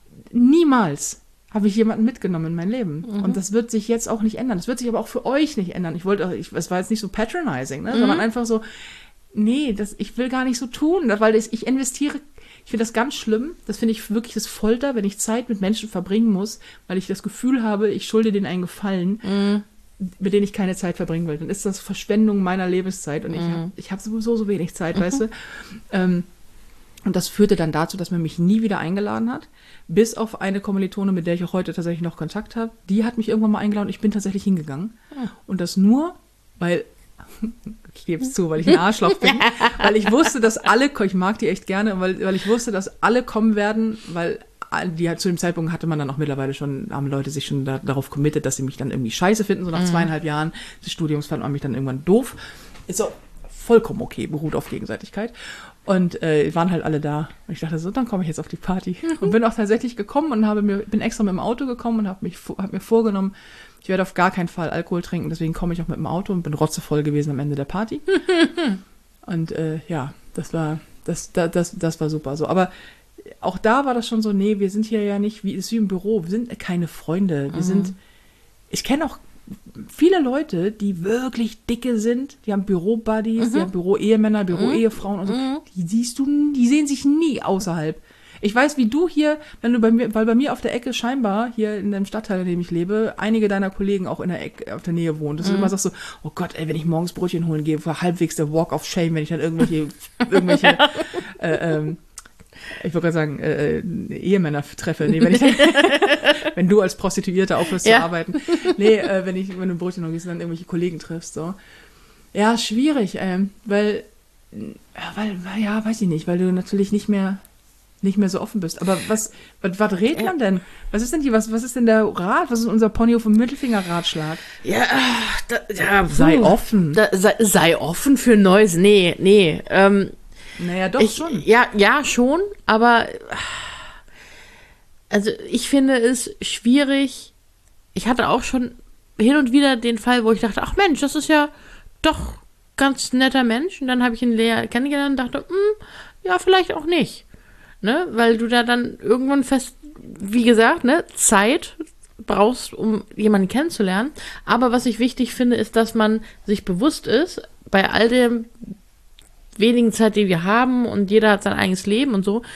[SPEAKER 1] niemals habe ich jemanden mitgenommen in mein Leben. Mhm. Und das wird sich jetzt auch nicht ändern. Das wird sich aber auch für euch nicht ändern. Ich wollte, ich, es war jetzt nicht so patronizing, ne? Mhm. sondern einfach so, nee, das, ich will gar nicht so tun, weil das, ich investiere, ich finde das ganz schlimm, das finde ich wirklich das Folter, wenn ich Zeit mit Menschen verbringen muss, weil ich das Gefühl habe, ich schulde denen einen Gefallen, mm. mit denen ich keine Zeit verbringen will. Dann ist das Verschwendung meiner Lebenszeit und mm. ich habe ich hab sowieso so wenig Zeit, mhm. weißt du. Ähm, und das führte dann dazu, dass man mich nie wieder eingeladen hat, bis auf eine Kommilitone, mit der ich auch heute tatsächlich noch Kontakt habe. Die hat mich irgendwann mal eingeladen und ich bin tatsächlich hingegangen. Mhm. Und das nur, weil, ich gebe es zu, weil ich ein Arschloch bin, weil ich wusste, dass alle, ich mag die echt gerne, weil, weil ich wusste, dass alle kommen werden, weil die halt zu dem Zeitpunkt hatte man dann auch mittlerweile schon, haben Leute sich schon da, darauf committed, dass sie mich dann irgendwie scheiße finden, so nach mhm. zweieinhalb Jahren des Studiums fand man mich dann irgendwann doof. Ist so vollkommen okay, beruht auf Gegenseitigkeit. Und äh, waren halt alle da. Und ich dachte so, dann komme ich jetzt auf die Party. Mhm. Und bin auch tatsächlich gekommen und habe mir, bin extra mit dem Auto gekommen und habe mich, hab mir vorgenommen, ich werde auf gar keinen Fall Alkohol trinken, deswegen komme ich auch mit dem Auto und bin rotzevoll gewesen am Ende der Party. Und äh, ja, das war, das, das, das, das war super so. Aber auch da war das schon so, nee, wir sind hier ja nicht, wie ist wie im Büro, wir sind keine Freunde. Wir mhm. sind, ich kenne auch viele Leute, die wirklich dicke sind, die haben Büro-Buddies, mhm. die haben Büro-Ehemänner, Büro-Ehefrauen und so, mhm. die siehst du, die sehen sich nie außerhalb. Ich weiß, wie du hier, wenn du bei mir, weil bei mir auf der Ecke scheinbar, hier in dem Stadtteil, in dem ich lebe, einige deiner Kollegen auch in der Ecke, auf der Nähe wohnen. Dass mhm. du immer sagst so, oh Gott, ey, wenn ich morgens Brötchen holen gehe, war halbwegs der Walk of Shame, wenn ich dann irgendwelche, irgendwelche, äh, ähm, ich wollte gerade sagen, äh, Ehemänner treffe. Nee, wenn ich wenn du als Prostituierte aufhörst ja. zu arbeiten. Nee, äh, wenn ich, wenn du Brötchen holen gehst, dann irgendwelche Kollegen triffst, so. Ja, schwierig, ähm, weil, ja, weil, ja, weiß ich nicht, weil du natürlich nicht mehr, nicht mehr so offen bist. Aber was, was, was redet man denn? Was ist denn die, was, was ist denn der Rat? Was ist unser Pony auf dem Mittelfinger-Ratschlag?
[SPEAKER 2] Ja, da, ja
[SPEAKER 1] sei puh, offen.
[SPEAKER 2] Da, sei, sei offen für Neues. Nee, nee. Ähm,
[SPEAKER 1] naja, doch
[SPEAKER 2] ich,
[SPEAKER 1] schon.
[SPEAKER 2] Ja, ja, schon. Aber also ich finde es schwierig. Ich hatte auch schon hin und wieder den Fall, wo ich dachte, ach Mensch, das ist ja doch ganz netter Mensch. Und dann habe ich ihn leer kennengelernt und dachte, hm, ja, vielleicht auch nicht. Ne, weil du da dann irgendwann fest, wie gesagt, ne, Zeit brauchst, um jemanden kennenzulernen. Aber was ich wichtig finde, ist, dass man sich bewusst ist, bei all dem wenigen Zeit, die wir haben und jeder hat sein eigenes Leben und so,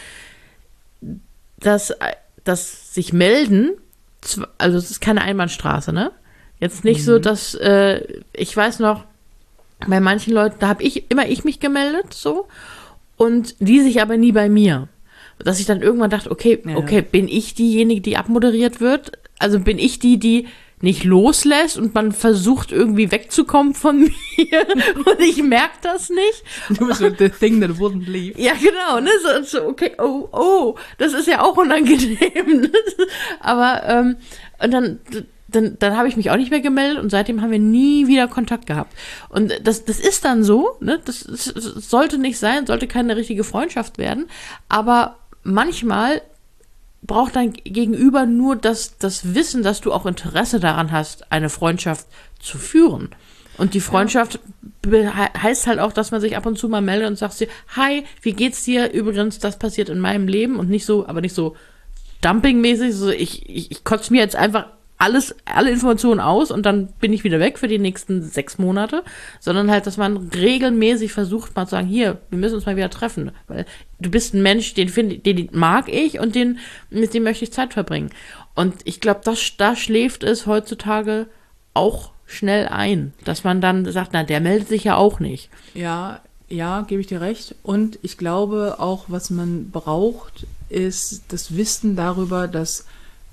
[SPEAKER 2] dass, dass sich melden, also es ist keine Einbahnstraße, ne? Jetzt nicht mhm. so, dass, äh, ich weiß noch, bei manchen Leuten, da habe ich immer ich mich gemeldet, so, und die sich aber nie bei mir. Dass ich dann irgendwann dachte, okay, ja. okay, bin ich diejenige, die abmoderiert wird? Also bin ich die, die nicht loslässt und man versucht irgendwie wegzukommen von mir und ich merke das nicht.
[SPEAKER 1] Du bist so the thing that wouldn't leave.
[SPEAKER 2] Ja, genau, ne, so, so okay, oh, oh, das ist ja auch unangenehm. Aber, ähm, und dann, dann, dann habe ich mich auch nicht mehr gemeldet und seitdem haben wir nie wieder Kontakt gehabt. Und das, das ist dann so, ne, das, das sollte nicht sein, sollte keine richtige Freundschaft werden, aber manchmal braucht dein Gegenüber nur das, das Wissen, dass du auch Interesse daran hast, eine Freundschaft zu führen. Und die Freundschaft ja. heißt halt auch, dass man sich ab und zu mal meldet und sagt, hi, wie geht's dir? Übrigens, das passiert in meinem Leben und nicht so, aber nicht so dumpingmäßig, so ich, ich, ich kotze mir jetzt einfach alles, alle Informationen aus und dann bin ich wieder weg für die nächsten sechs Monate, sondern halt, dass man regelmäßig versucht, mal zu sagen, hier, wir müssen uns mal wieder treffen, weil du bist ein Mensch, den finde, den mag ich und den, mit dem möchte ich Zeit verbringen. Und ich glaube, das, da schläft es heutzutage auch schnell ein, dass man dann sagt, na, der meldet sich ja auch nicht.
[SPEAKER 1] Ja, ja, gebe ich dir recht. Und ich glaube auch, was man braucht, ist das Wissen darüber, dass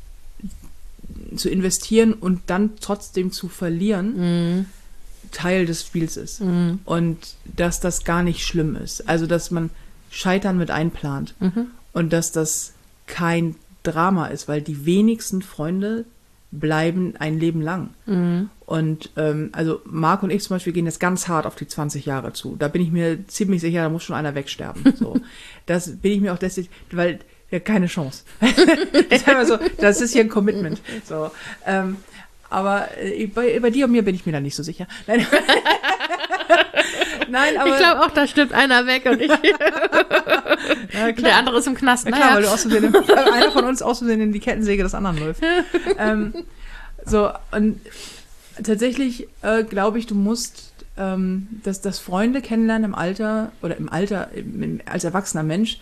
[SPEAKER 1] zu investieren und dann trotzdem zu verlieren, mm. Teil des Spiels ist. Mm. Und dass das gar nicht schlimm ist. Also, dass man Scheitern mit einplant. Mm-hmm. Und dass das kein Drama ist, weil die wenigsten Freunde bleiben ein Leben lang. Mm. Und ähm, also Marc und ich zum Beispiel gehen jetzt ganz hart auf die zwanzig Jahre zu. Da bin ich mir ziemlich sicher, da muss schon einer wegsterben. So. Das bin ich mir auch deswegen, weil ja, keine Chance. Das ist einfach so, das ist hier ein Commitment. So, ähm, aber äh, bei, bei dir und mir bin ich mir da nicht so sicher. Nein, Nein aber...
[SPEAKER 2] Ich glaube auch, da stirbt einer weg und ich...
[SPEAKER 1] ja,
[SPEAKER 2] der andere ist im Knast.
[SPEAKER 1] Ja, klar, naja. Weil du aus Versehen, einer von uns aus Versehen in die Kettensäge des anderen läuft. ähm, so, und tatsächlich äh, glaube ich, du musst ähm, dass das Freunde kennenlernen im Alter oder im Alter im, als erwachsener Mensch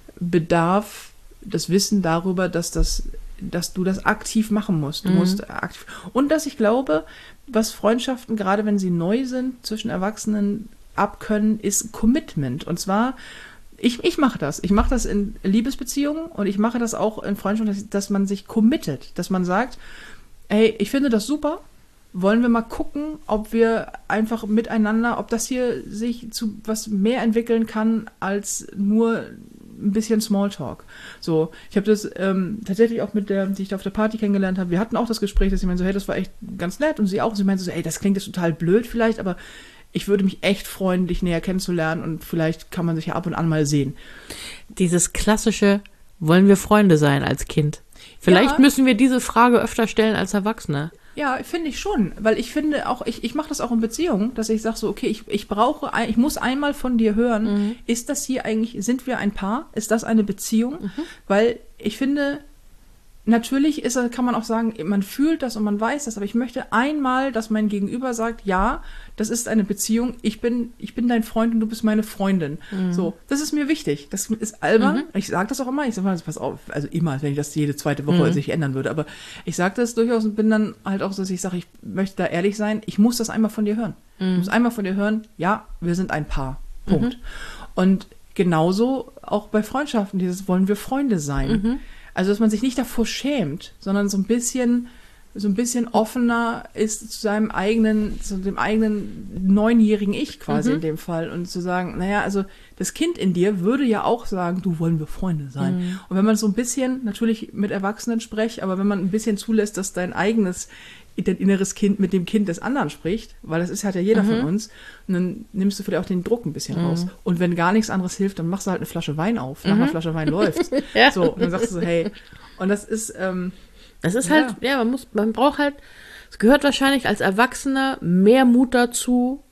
[SPEAKER 1] bedarf das Wissen darüber, dass das, dass du das aktiv machen musst. Du
[SPEAKER 2] Mhm.
[SPEAKER 1] musst aktiv und dass ich glaube, was Freundschaften, gerade wenn sie neu sind, zwischen Erwachsenen abkönnen, ist Commitment. Und zwar Ich, ich mache das. Ich mache das in Liebesbeziehungen und ich mache das auch in Freundschaften, dass, dass man sich committet, dass man sagt, hey, ich finde das super, wollen wir mal gucken, ob wir einfach miteinander, ob das hier sich zu was mehr entwickeln kann als nur ein bisschen Smalltalk. So, ich habe das ähm, tatsächlich auch mit der, die ich da auf der Party kennengelernt habe, wir hatten auch das Gespräch, dass sie meinte so, hey, das war echt ganz nett und sie auch, sie meinte so, hey, das klingt jetzt total blöd vielleicht, aber ich würde mich echt freuen, dich näher kennenzulernen und vielleicht kann man sich ja ab und an mal sehen.
[SPEAKER 2] Dieses klassische, wollen wir Freunde sein als Kind? Vielleicht
[SPEAKER 1] Ja.
[SPEAKER 2] müssen wir diese Frage öfter stellen als Erwachsene.
[SPEAKER 1] Ja, finde ich schon, weil ich finde auch, ich, ich mache das auch in Beziehungen, dass ich sage so, okay, ich, ich brauche, ein, ich muss einmal von dir hören,
[SPEAKER 2] Mhm.
[SPEAKER 1] ist das hier eigentlich, sind wir ein Paar? Ist das eine Beziehung?
[SPEAKER 2] Mhm.
[SPEAKER 1] Weil ich finde, natürlich ist, kann man auch sagen, man fühlt das und man weiß das, aber ich möchte einmal, dass mein Gegenüber sagt, ja, das ist eine Beziehung, ich bin, ich bin dein Freund und du bist meine Freundin.
[SPEAKER 2] Mhm.
[SPEAKER 1] So, das ist mir wichtig. Das ist albern.
[SPEAKER 2] Mhm.
[SPEAKER 1] Ich sage das auch immer. Ich sage mal, pass auf, also immer, wenn ich das jede zweite Woche
[SPEAKER 2] Mhm.
[SPEAKER 1] sich ändern würde. Aber ich sage das durchaus und bin dann halt auch so, dass ich sage, ich möchte da ehrlich sein. Ich muss das einmal von dir hören. Ich
[SPEAKER 2] Mhm.
[SPEAKER 1] muss einmal von dir hören, ja, wir sind ein Paar. Punkt. Und genauso auch bei Freundschaften, dieses wollen wir Freunde sein.
[SPEAKER 2] Mhm.
[SPEAKER 1] Also, dass man sich nicht davor schämt, sondern so ein bisschen, so ein bisschen offener ist zu seinem eigenen, zu dem eigenen neunjährigen Ich quasi
[SPEAKER 2] Mhm.
[SPEAKER 1] in dem Fall und zu sagen, naja, also das Kind in dir würde ja auch sagen, du, wollen wir Freunde sein.
[SPEAKER 2] Mhm.
[SPEAKER 1] Und wenn man so ein bisschen, natürlich mit Erwachsenen spricht, aber wenn man ein bisschen zulässt, dass dein eigenes, dein inneres Kind mit dem Kind des anderen spricht, weil das ist halt ja jeder
[SPEAKER 2] Mhm.
[SPEAKER 1] von uns, und dann nimmst du vielleicht auch den Druck ein bisschen
[SPEAKER 2] Mhm.
[SPEAKER 1] raus. Und wenn gar nichts anderes hilft, dann machst du halt eine Flasche Wein auf. Nach
[SPEAKER 2] Mhm.
[SPEAKER 1] einer Flasche Wein läuft's.
[SPEAKER 2] Ja.
[SPEAKER 1] So, und dann sagst du so, hey, und das ist, ähm,
[SPEAKER 2] Es ist
[SPEAKER 1] Ja.
[SPEAKER 2] halt, ja, man muss, man braucht halt, es gehört wahrscheinlich als Erwachsener mehr Mut dazu,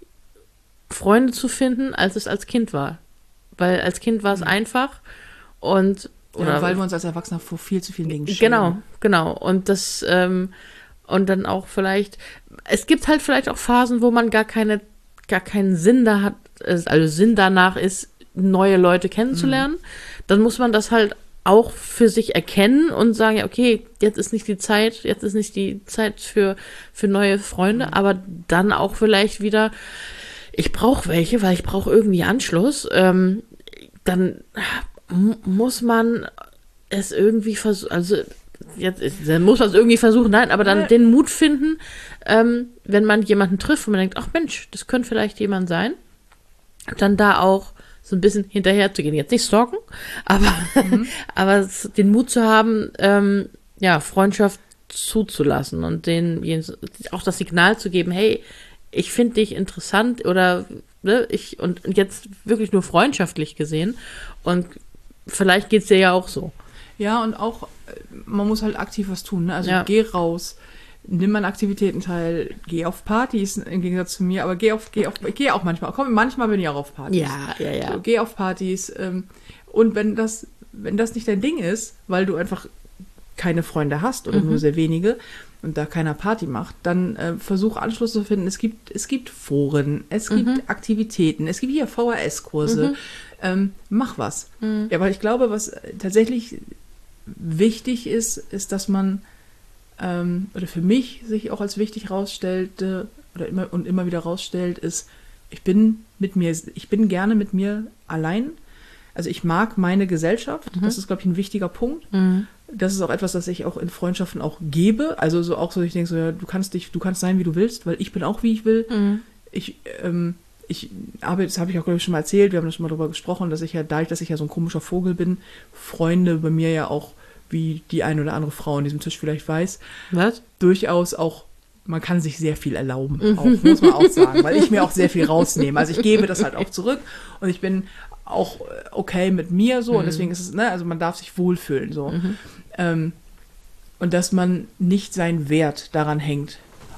[SPEAKER 2] Freunde zu finden, als es als Kind war. Weil als Kind war es
[SPEAKER 1] Mhm.
[SPEAKER 2] einfach und oder
[SPEAKER 1] ja, weil wir uns als Erwachsener vor viel zu vielen Dingen schämen.
[SPEAKER 2] genau, genau. Und das, ähm, und dann auch vielleicht, es gibt halt vielleicht auch Phasen, wo man gar keine, gar keinen Sinn da hat, also Sinn danach ist, neue Leute kennenzulernen. Dann muss man das halt auch für sich erkennen und sagen, ja, okay, jetzt ist nicht die Zeit, jetzt ist nicht die Zeit für, für neue Freunde,
[SPEAKER 1] Mhm.
[SPEAKER 2] aber dann auch vielleicht wieder, ich brauche welche, weil ich brauche irgendwie Anschluss, ähm, dann m- muss man es irgendwie versuchen, also jetzt ist, dann muss man es irgendwie versuchen, nein, aber dann
[SPEAKER 1] Ja.
[SPEAKER 2] den Mut finden, ähm, wenn man jemanden trifft und man denkt, ach Mensch, das könnte vielleicht jemand sein, dann da auch so ein bisschen hinterher zu gehen. Jetzt nicht stalken, aber,
[SPEAKER 1] Mhm.
[SPEAKER 2] aber es- den Mut zu haben, ähm, ja, Freundschaft zuzulassen und denen jen- auch das Signal zu geben, hey, ich finde dich interessant oder ne, ich und jetzt wirklich nur freundschaftlich gesehen und vielleicht geht's dir ja auch so.
[SPEAKER 1] Ja, und auch, äh, man muss halt aktiv was tun. Ne? Also
[SPEAKER 2] Ja.
[SPEAKER 1] geh raus, nimm an Aktivitäten teil, geh auf Partys im Gegensatz zu mir, aber geh auf, geh auf, geh auch manchmal. Komm, manchmal bin ich auch auf Partys.
[SPEAKER 2] Ja, ja, ja.
[SPEAKER 1] So, geh auf Partys. Ähm, und wenn das, wenn das nicht dein Ding ist, weil du einfach keine Freunde hast oder
[SPEAKER 2] Mhm.
[SPEAKER 1] nur sehr wenige und da keiner Party macht, dann äh, versuch Anschluss zu finden. Es gibt, es gibt Foren, es gibt
[SPEAKER 2] Mhm.
[SPEAKER 1] Aktivitäten, es gibt hier V H S-Kurse.
[SPEAKER 2] Mhm.
[SPEAKER 1] Ähm, mach was.
[SPEAKER 2] Mhm.
[SPEAKER 1] Ja, aber ich glaube, was äh, tatsächlich wichtig ist, ist, dass man ähm, oder für mich sich auch als wichtig rausstellte oder immer und immer wieder rausstellt, ist, ich bin mit mir, ich bin gerne mit mir allein. Also ich mag meine Gesellschaft.
[SPEAKER 2] Mhm.
[SPEAKER 1] Das ist, glaube ich, ein wichtiger Punkt.
[SPEAKER 2] Mhm.
[SPEAKER 1] Das ist auch etwas, das ich auch in Freundschaften auch gebe. Also so auch so, ich denke so, ja, du kannst dich, du kannst sein, wie du willst, weil ich bin auch, wie ich will.
[SPEAKER 2] Mhm.
[SPEAKER 1] Ich, ähm, ich habe, das habe ich auch, glaube ich, schon mal erzählt, wir haben das schon mal darüber gesprochen, dass ich ja, dadurch, dass ich ja so ein komischer Vogel bin, Freunde bei mir ja auch, wie die eine oder andere Frau an diesem Tisch vielleicht weiß,
[SPEAKER 2] Was?
[SPEAKER 1] durchaus auch, man kann sich sehr viel erlauben,
[SPEAKER 2] Mhm.
[SPEAKER 1] auch, muss man auch sagen, weil ich mir auch sehr viel rausnehme. Also ich gebe das halt auch zurück und ich bin auch okay mit mir so und
[SPEAKER 2] Mhm.
[SPEAKER 1] deswegen ist es, ne, also man darf sich wohlfühlen so.
[SPEAKER 2] Mhm.
[SPEAKER 1] Ähm, und dass man nicht seinen Wert daran hängt,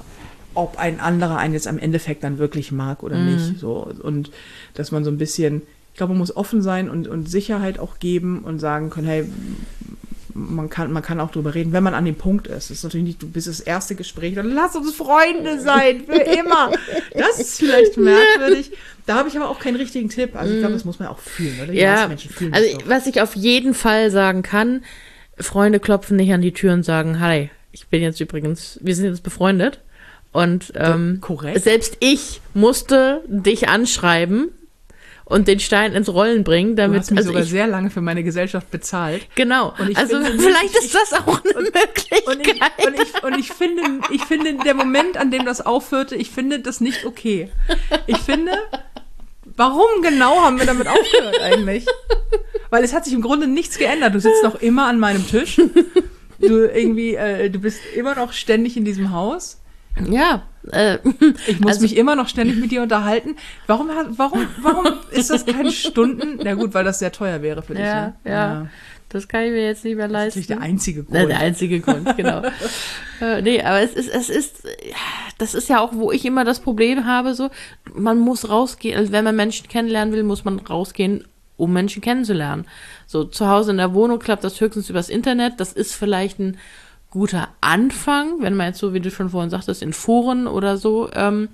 [SPEAKER 1] ob ein anderer einen jetzt am Endeffekt dann wirklich mag oder
[SPEAKER 2] Mhm.
[SPEAKER 1] nicht. So. Und dass man so ein bisschen, ich glaube, man muss offen sein und, und Sicherheit auch geben und sagen können, hey, man kann, man kann auch drüber reden, wenn man an dem Punkt ist. Das ist natürlich nicht, du bist das erste Gespräch, dann lass uns Freunde sein, für immer. Das ist vielleicht merkwürdig. Da habe ich aber auch keinen richtigen Tipp. Also ich glaube, das muss man auch fühlen, oder? Die
[SPEAKER 2] Ja,
[SPEAKER 1] Menschen fühlen
[SPEAKER 2] also
[SPEAKER 1] das doch.
[SPEAKER 2] was ich auf jeden Fall sagen kann, Freunde klopfen nicht an die Tür und sagen, hi, ich bin jetzt übrigens, wir sind jetzt befreundet. Und ähm,
[SPEAKER 1] korrekt.
[SPEAKER 2] Selbst ich musste dich anschreiben und den Stein ins Rollen bringen, damit
[SPEAKER 1] Du hast mich
[SPEAKER 2] also
[SPEAKER 1] sogar
[SPEAKER 2] ich,
[SPEAKER 1] sehr lange für meine Gesellschaft bezahlt.
[SPEAKER 2] genau.
[SPEAKER 1] Und ich
[SPEAKER 2] Also
[SPEAKER 1] finde nicht,
[SPEAKER 2] vielleicht
[SPEAKER 1] ich-
[SPEAKER 2] ist das auch eine
[SPEAKER 1] Und
[SPEAKER 2] Möglichkeit.
[SPEAKER 1] ich, und, ich, und ich finde, ich finde, der Moment, an dem das aufhörte, ich finde das nicht okay. Ich finde, warum genau haben wir damit aufgehört eigentlich? Weil es hat sich im Grunde nichts geändert. Du sitzt noch immer an meinem Tisch. Du irgendwie, äh, du bist immer noch ständig in diesem Haus.
[SPEAKER 2] Ja, äh,
[SPEAKER 1] Ich muss
[SPEAKER 2] Also-
[SPEAKER 1] mich immer noch ständig mit dir unterhalten. Warum, hat- warum, warum ist das keine Stunden? Na gut, weil das sehr teuer wäre für dich.
[SPEAKER 2] ja,
[SPEAKER 1] ne?
[SPEAKER 2] ja, das kann ich mir jetzt nicht mehr
[SPEAKER 1] Das ist
[SPEAKER 2] leisten.
[SPEAKER 1] natürlich der einzige
[SPEAKER 2] Na,
[SPEAKER 1] Grund.
[SPEAKER 2] der einzige Grund, genau. äh, nee, aber es ist, es ist, ja, das ist ja auch, wo ich immer das Problem habe, so, man muss rausgehen, also wenn man Menschen kennenlernen will, muss man rausgehen, um Menschen kennenzulernen. So, zu Hause in der Wohnung klappt das höchstens übers Internet, das ist vielleicht ein guter Anfang, wenn man jetzt so, wie du schon vorhin sagtest, in Foren oder so, ähm,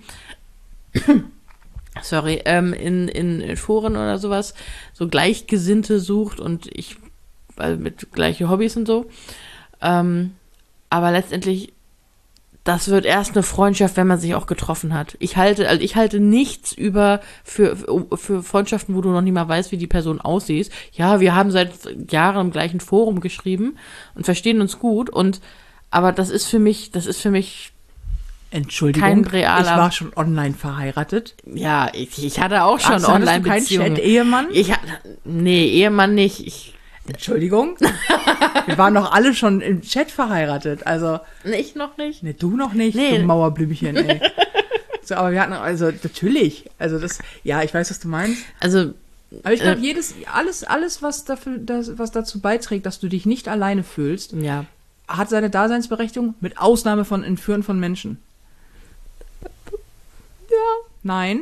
[SPEAKER 2] sorry, ähm, in, in, in Foren oder sowas, so Gleichgesinnte sucht und ich, also mit gleiche Hobbys und so. Ähm, aber letztendlich, das wird erst eine Freundschaft, wenn man sich auch getroffen hat. Ich halte, also ich halte nichts über für, für Freundschaften, wo du noch nicht mal weißt, wie die Person aussieht. Ja, wir haben seit Jahren im gleichen Forum geschrieben und verstehen uns gut und, aber das ist für mich, das ist für mich,
[SPEAKER 1] Entschuldigung,
[SPEAKER 2] kein realer-
[SPEAKER 1] ich war schon online verheiratet.
[SPEAKER 2] ja, ich, ich hatte auch schon
[SPEAKER 1] Ach, so, hattest du keinen
[SPEAKER 2] Online-Beziehungen.
[SPEAKER 1] Chat-Ehemann?
[SPEAKER 2] Ich hatte, nee, Ehemann nicht. Ich,
[SPEAKER 1] Entschuldigung? Wir waren doch alle schon im Chat verheiratet. Also,
[SPEAKER 2] ich noch nicht.
[SPEAKER 1] ne, du noch nicht,
[SPEAKER 2] Nee.
[SPEAKER 1] du Mauerblümchen, ey. So, aber wir hatten, also, natürlich. Also, das, ja, ich weiß, was du meinst.
[SPEAKER 2] Also,
[SPEAKER 1] Aber ich glaube,
[SPEAKER 2] Äh.
[SPEAKER 1] jedes, alles, alles, was dafür, das, was dazu beiträgt, dass du dich nicht alleine fühlst,
[SPEAKER 2] ja.
[SPEAKER 1] hat seine Daseinsberechtigung, mit Ausnahme von Entführen von Menschen. Ja. Nein.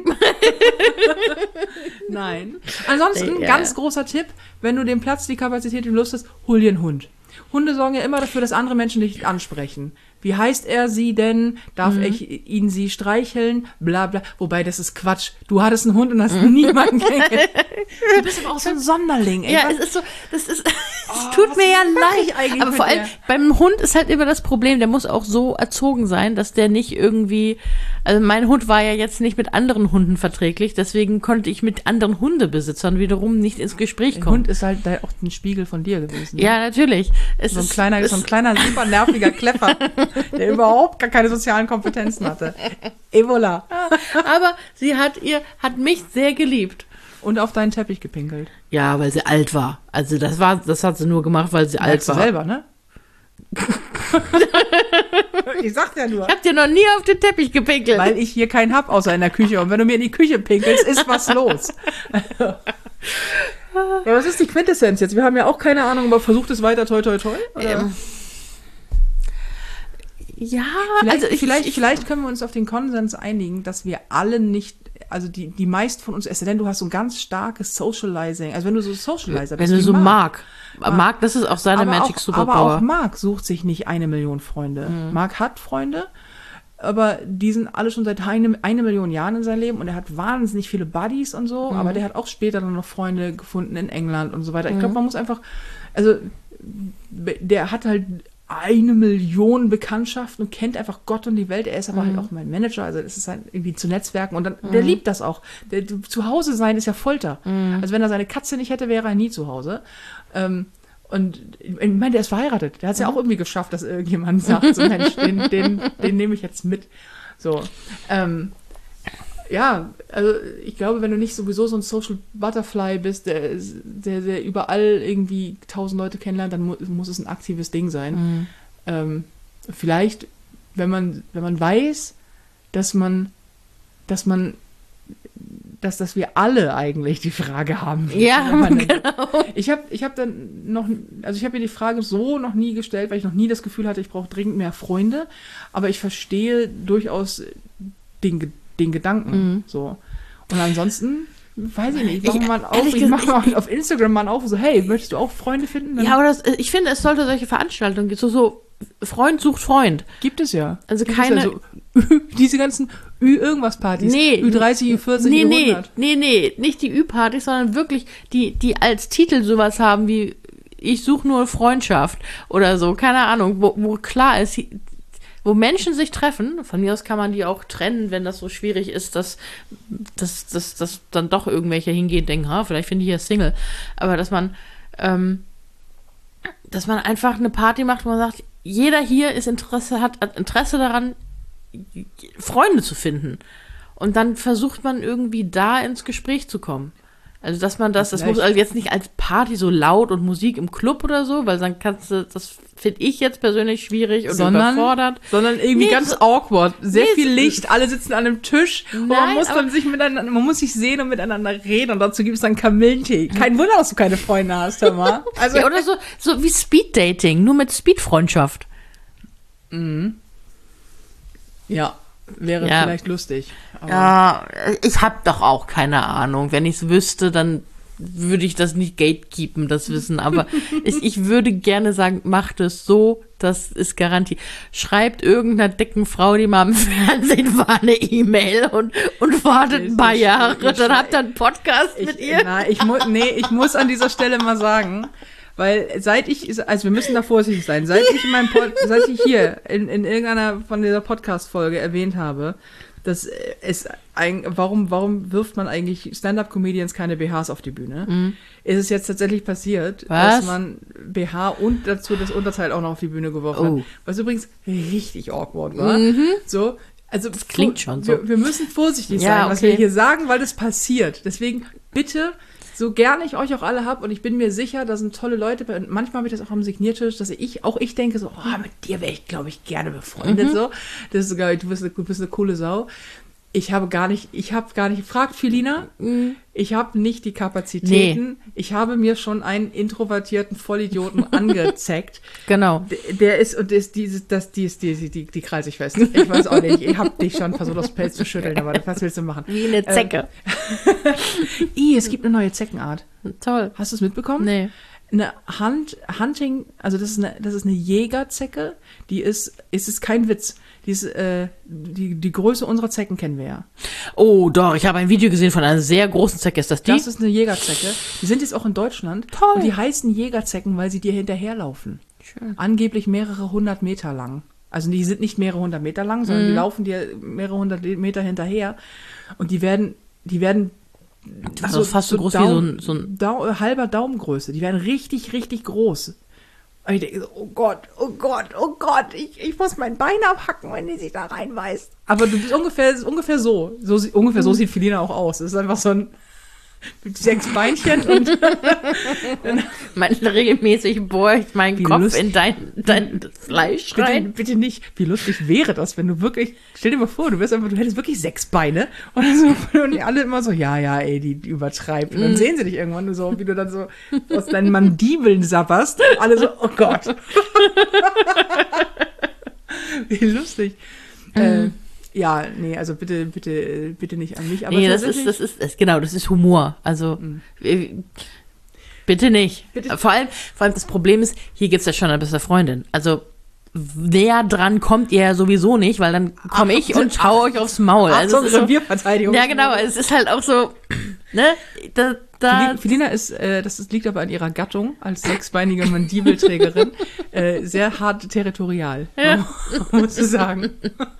[SPEAKER 1] Nein. Ansonsten,
[SPEAKER 2] Ja.
[SPEAKER 1] ganz großer Tipp, wenn du den Platz, die Kapazität, die Lust hast, hol dir einen Hund. Hunde sorgen ja immer dafür, dass andere Menschen dich ansprechen. Wie heißt er sie denn? Darf
[SPEAKER 2] Mhm.
[SPEAKER 1] ich ihn sie streicheln? Bla bla. Wobei, das ist Quatsch. Du hattest einen Hund und hast niemanden kennengelernt. Du bist aber auch so ein Sonderling. Ey.
[SPEAKER 2] Ja,
[SPEAKER 1] Was-
[SPEAKER 2] es ist so, das ist, es
[SPEAKER 1] Oh,
[SPEAKER 2] tut
[SPEAKER 1] was
[SPEAKER 2] mir ja
[SPEAKER 1] mach ich
[SPEAKER 2] leid.
[SPEAKER 1] eigentlich
[SPEAKER 2] Aber
[SPEAKER 1] mit
[SPEAKER 2] vor allem,
[SPEAKER 1] der?
[SPEAKER 2] beim Hund ist halt immer das Problem, der muss auch so erzogen sein, dass der nicht irgendwie, also mein Hund war ja jetzt nicht mit anderen Hunden verträglich, deswegen konnte ich mit anderen Hundebesitzern wiederum nicht ins Gespräch
[SPEAKER 1] Der
[SPEAKER 2] kommen.
[SPEAKER 1] Hund ist halt da auch ein Spiegel von dir gewesen.
[SPEAKER 2] Ja, natürlich. Es
[SPEAKER 1] So ein
[SPEAKER 2] ist,
[SPEAKER 1] kleiner,
[SPEAKER 2] es,
[SPEAKER 1] so ein kleiner, super nerviger Klepper, der überhaupt gar keine sozialen Kompetenzen hatte. Evola.
[SPEAKER 2] aber sie hat ihr, hat mich sehr geliebt.
[SPEAKER 1] Und auf deinen Teppich gepinkelt.
[SPEAKER 2] Ja, weil sie alt war. Also das war, das hat sie nur gemacht, weil sie alt
[SPEAKER 1] Merkst du
[SPEAKER 2] war.
[SPEAKER 1] selber, ne? Ich sag ja nur.
[SPEAKER 2] Ich hab dir noch nie auf den Teppich gepinkelt.
[SPEAKER 1] Weil ich hier keinen hab außer in der Küche. Und wenn du mir in die Küche pinkelst, ist was los. Ja, was ist die Quintessenz jetzt? Wir haben ja auch keine Ahnung, aber versucht es weiter, toi, toi, toi. Oder?
[SPEAKER 2] Ähm, ja,
[SPEAKER 1] Vielleicht,
[SPEAKER 2] also ich,
[SPEAKER 1] vielleicht,
[SPEAKER 2] ich,
[SPEAKER 1] vielleicht können wir uns auf den Konsens einigen, dass wir alle nicht, also die, die meisten von uns, es sei denn, du hast so ein ganz starkes Socializing. Also wenn du so Socializer
[SPEAKER 2] wenn
[SPEAKER 1] bist,
[SPEAKER 2] du
[SPEAKER 1] wie
[SPEAKER 2] so
[SPEAKER 1] Marc.
[SPEAKER 2] Mark, Mark, das ist auch seine
[SPEAKER 1] aber
[SPEAKER 2] Magic
[SPEAKER 1] auch,
[SPEAKER 2] Superpower.
[SPEAKER 1] Aber auch Marc sucht sich nicht eine Million Freunde.
[SPEAKER 2] Mhm.
[SPEAKER 1] Marc hat Freunde, aber die sind alle schon seit eine, eine Million Jahren in seinem Leben und er hat wahnsinnig viele Buddies und so,
[SPEAKER 2] Mhm.
[SPEAKER 1] aber der hat auch später dann noch Freunde gefunden in England und so weiter. Ich glaube, man muss einfach, also der hat halt eine Million Bekanntschaften und kennt einfach Gott und die Welt. Er ist aber
[SPEAKER 2] Mhm.
[SPEAKER 1] halt auch mein Manager, also das ist halt irgendwie zu Netzwerken und dann, der liebt das auch. Der, zu Hause sein ist ja Folter.
[SPEAKER 2] Mhm.
[SPEAKER 1] Also wenn er seine Katze nicht hätte, wäre er nie zu Hause. Ähm, und ich meine, der ist verheiratet. Der hat es ja auch irgendwie geschafft, dass irgendjemand sagt, so Mensch, den, den, den nehme ich jetzt mit. So. Ähm, ja, also ich glaube, wenn du nicht sowieso so ein Social Butterfly bist, der, der, der überall irgendwie tausend Leute kennenlernt, dann mu muss es ein aktives Ding sein.
[SPEAKER 2] Mhm.
[SPEAKER 1] Ähm, vielleicht, wenn man, wenn man weiß, dass man, dass man, dass, dass wir alle eigentlich die Frage haben.
[SPEAKER 2] Ja,
[SPEAKER 1] Wenn man-
[SPEAKER 2] genau.
[SPEAKER 1] Ich habe ich hab dann noch, also ich habe mir die Frage so noch nie gestellt, weil ich noch nie das Gefühl hatte, ich brauche dringend mehr Freunde, aber ich verstehe durchaus den, Ge- den Gedanken.
[SPEAKER 2] Mhm.
[SPEAKER 1] So. Und ansonsten weiß ich nicht, ich mache
[SPEAKER 2] Ich-
[SPEAKER 1] mal auf,
[SPEAKER 2] ehrlich
[SPEAKER 1] ich
[SPEAKER 2] gesagt,
[SPEAKER 1] mache mal auf Instagram mal auf, so, hey, möchtest du auch Freunde finden? Dann
[SPEAKER 2] Ja, aber das, ich finde, es sollte solche Veranstaltungen geben, so, so Freund sucht Freund.
[SPEAKER 1] gibt es ja.
[SPEAKER 2] Also
[SPEAKER 1] Gibt
[SPEAKER 2] keine-
[SPEAKER 1] Es ja so, diese ganzen Ü-Irgendwas-Partys.
[SPEAKER 2] Nee.
[SPEAKER 1] Ü dreißig, Ü vierzig,
[SPEAKER 2] Nee,
[SPEAKER 1] Ü
[SPEAKER 2] nee,
[SPEAKER 1] hundert.
[SPEAKER 2] nee, nee, nicht die Ü-Partys, sondern wirklich die, die als Titel sowas haben wie ich suche nur Freundschaft oder so, keine Ahnung, wo, wo klar ist, wo Menschen sich treffen, von mir aus kann man die auch trennen, wenn das so schwierig ist, dass, dass, dass, dass dann doch irgendwelche hingehen und denken, ha, vielleicht finde ich ja Single, aber dass man, ähm, dass man einfach eine Party macht, wo man sagt, jeder hier ist Interesse, hat hat Interesse daran, Freunde zu finden. Und dann versucht man irgendwie da ins Gespräch zu kommen. Also, dass man das, das muss also jetzt nicht als Party so laut und Musik im Club oder so, weil dann kannst du, das finde ich jetzt persönlich schwierig und
[SPEAKER 1] Sondern,
[SPEAKER 2] überfordert.
[SPEAKER 1] sondern irgendwie
[SPEAKER 2] Nee,
[SPEAKER 1] ganz
[SPEAKER 2] so-
[SPEAKER 1] awkward. Sehr
[SPEAKER 2] Nee,
[SPEAKER 1] viel
[SPEAKER 2] so-
[SPEAKER 1] Licht, alle sitzen an einem Tisch und man
[SPEAKER 2] Nein,
[SPEAKER 1] muss
[SPEAKER 2] aber-
[SPEAKER 1] dann sich miteinander, man muss sich sehen und miteinander reden und dazu gibt es dann Kamillentee. Kein Wunder, dass du keine Freunde hast, hör mal. Also,
[SPEAKER 2] Ja, oder so, so wie Speed-Dating, nur mit Speed-Freundschaft.
[SPEAKER 1] ja, wäre
[SPEAKER 2] Ja.
[SPEAKER 1] vielleicht lustig. Aber
[SPEAKER 2] Ja, ich habe doch auch keine Ahnung. Wenn ich es wüsste, dann würde ich das nicht gatekeepen, das Wissen. Aber ich, ich würde gerne sagen, macht es so, das ist Garantie. Schreibt irgendeiner dicken Frau, die mal im Fernsehen war, eine E-Mail und, und wartet ein paar
[SPEAKER 1] Ich-
[SPEAKER 2] Jahre.
[SPEAKER 1] ich-
[SPEAKER 2] Dann habt ihr einen Podcast
[SPEAKER 1] ich,
[SPEAKER 2] mit ihr.
[SPEAKER 1] na, ich, mu nee, ich muss an dieser Stelle mal sagen, weil seit ich, also wir müssen da vorsichtig sein, seit ich in meinem Pod, seit ich hier in, in irgendeiner von dieser Podcast-Folge erwähnt habe, dass es ein, warum, warum wirft man eigentlich Stand-Up-Comedians keine B Hs auf die Bühne?
[SPEAKER 2] Mhm.
[SPEAKER 1] Ist es jetzt tatsächlich passiert,
[SPEAKER 2] Was?
[SPEAKER 1] dass man B H und dazu das Unterteil auch noch auf die Bühne geworfen
[SPEAKER 2] Oh.
[SPEAKER 1] hat. Was übrigens richtig awkward war. So, also das
[SPEAKER 2] klingt schon so.
[SPEAKER 1] Wir, wir müssen vorsichtig
[SPEAKER 2] Ja,
[SPEAKER 1] sein, was
[SPEAKER 2] okay.
[SPEAKER 1] wir hier sagen, weil das passiert. Deswegen bitte, so gerne ich euch auch alle hab und ich bin mir sicher, da sind tolle Leute bei, und manchmal habe ich das auch am Signiertisch, dass ich, auch ich denke so, oh, mit dir wäre ich, glaube ich, gerne befreundet, so. Das ist sogar, du bist, eine, du bist eine coole Sau. Ich habe gar nicht, ich habe gar nicht, fragt Filina, ich habe nicht die Kapazitäten. Ich habe mir schon einen introvertierten Vollidioten angezeckt.
[SPEAKER 2] Genau.
[SPEAKER 1] Der, der ist, und ist dieses, das, die ist, die, die, die, die kreise ich fest. Ich weiß auch nicht, ich hab dich schon versucht, aufs Pelz zu schütteln, aber was willst du machen?
[SPEAKER 2] Wie eine Zecke.
[SPEAKER 1] I, es gibt eine neue Zeckenart.
[SPEAKER 2] Toll.
[SPEAKER 1] Hast du es mitbekommen?
[SPEAKER 2] Nee.
[SPEAKER 1] Eine Hunt, Hunting, also das ist eine, das ist eine Jägerzecke, die ist, es ist kein Witz. Die ist, äh, die, die Größe unserer Zecken kennen wir ja.
[SPEAKER 2] Oh, doch, ich habe ein Video gesehen von einer sehr großen Zecke. Ist das die?
[SPEAKER 1] Das ist eine Jägerzecke. Die sind jetzt auch in Deutschland.
[SPEAKER 2] Toll.
[SPEAKER 1] Und die heißen Jägerzecken, weil sie dir hinterherlaufen.
[SPEAKER 2] Schön.
[SPEAKER 1] Angeblich mehrere hundert Meter lang. Also die sind nicht mehrere hundert Meter lang, sondern
[SPEAKER 2] Mhm.
[SPEAKER 1] die laufen dir mehrere hundert Meter hinterher. Und die werden, die werden
[SPEAKER 2] Also fast so groß wie so ein- so ein-
[SPEAKER 1] Dau halber Daumengröße. Die werden richtig, richtig groß. Und ich denke so, oh Gott, oh Gott, oh Gott, ich, ich muss mein Bein abhacken, wenn die sich da reinbeißt. Aber du bist ungefähr, es ist ungefähr so. so sie- ungefähr
[SPEAKER 2] Mhm.
[SPEAKER 1] so sieht Felina auch aus. Es ist einfach so ein mit sechs Beinchen und
[SPEAKER 2] Man regelmäßig bohrt mein
[SPEAKER 1] Wie
[SPEAKER 2] Kopf
[SPEAKER 1] lustig.
[SPEAKER 2] in dein, dein Fleisch
[SPEAKER 1] bitte,
[SPEAKER 2] rein.
[SPEAKER 1] bitte nicht. Wie lustig wäre das, wenn du wirklich, stell dir mal vor, du wärst einfach, du hättest wirklich sechs Beine und, so, und alle immer so, ja, ja, ey, die, die übertreibt. Und dann
[SPEAKER 2] Mhm.
[SPEAKER 1] sehen sie dich irgendwann nur so, wie du dann so aus deinen Mandibeln sapperst. Und alle so, oh Gott. Wie lustig. Äh, ja, nee, also bitte, bitte, bitte nicht an mich. Aber
[SPEAKER 2] Nee, das ist,
[SPEAKER 1] tatsächlich-
[SPEAKER 2] das ist, das, genau, das ist Humor. Also, äh, bitte nicht.
[SPEAKER 1] Bitte-
[SPEAKER 2] Vor allem, vor allem das Problem ist, hier gibt's ja schon eine beste Freundin. Also, näher dran kommt ihr ja sowieso nicht, weil dann komme ich und hau euch aufs Maul. Also,
[SPEAKER 1] Achtung,
[SPEAKER 2] es ist so,
[SPEAKER 1] Revierverteidigung.
[SPEAKER 2] ja, genau, es ist halt auch so, ne, da, da,
[SPEAKER 1] Feli- Felina ist, äh, das ist, liegt aber an ihrer Gattung als sechsbeinige Mandibelträgerin, äh, sehr hart territorial,
[SPEAKER 2] Ja.
[SPEAKER 1] muss ich sagen.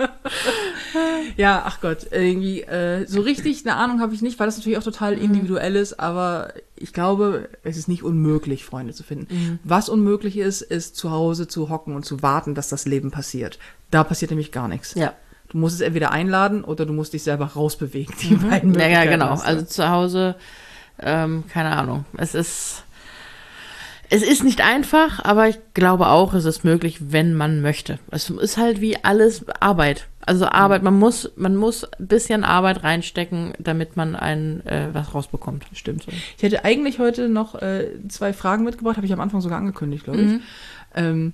[SPEAKER 1] Ja, ach Gott, irgendwie, äh, so richtig eine Ahnung habe ich nicht, weil das natürlich auch total individuell ist, aber ich glaube, es ist nicht unmöglich, Freunde zu finden. Was unmöglich ist, ist zu Hause zu hocken und zu warten, dass das Leben passiert. Da passiert nämlich gar nichts.
[SPEAKER 2] ja.
[SPEAKER 1] Du musst es entweder einladen oder du musst dich selber rausbewegen. Die beiden
[SPEAKER 2] Ja, ja,
[SPEAKER 1] Möglichkeiten
[SPEAKER 2] genau.
[SPEAKER 1] hast du.
[SPEAKER 2] Also zu Hause, ähm, keine Ahnung. Es ist, es ist nicht einfach, aber ich glaube auch, es ist möglich, wenn man möchte. Es ist halt wie alles Arbeit. Also Arbeit, man muss, man muss ein bisschen Arbeit reinstecken, damit man ein, äh, was rausbekommt.
[SPEAKER 1] Stimmt. Ich hätte eigentlich heute noch äh, zwei Fragen mitgebracht, habe ich am Anfang sogar angekündigt, glaube ich.
[SPEAKER 2] Mhm.
[SPEAKER 1] Ähm,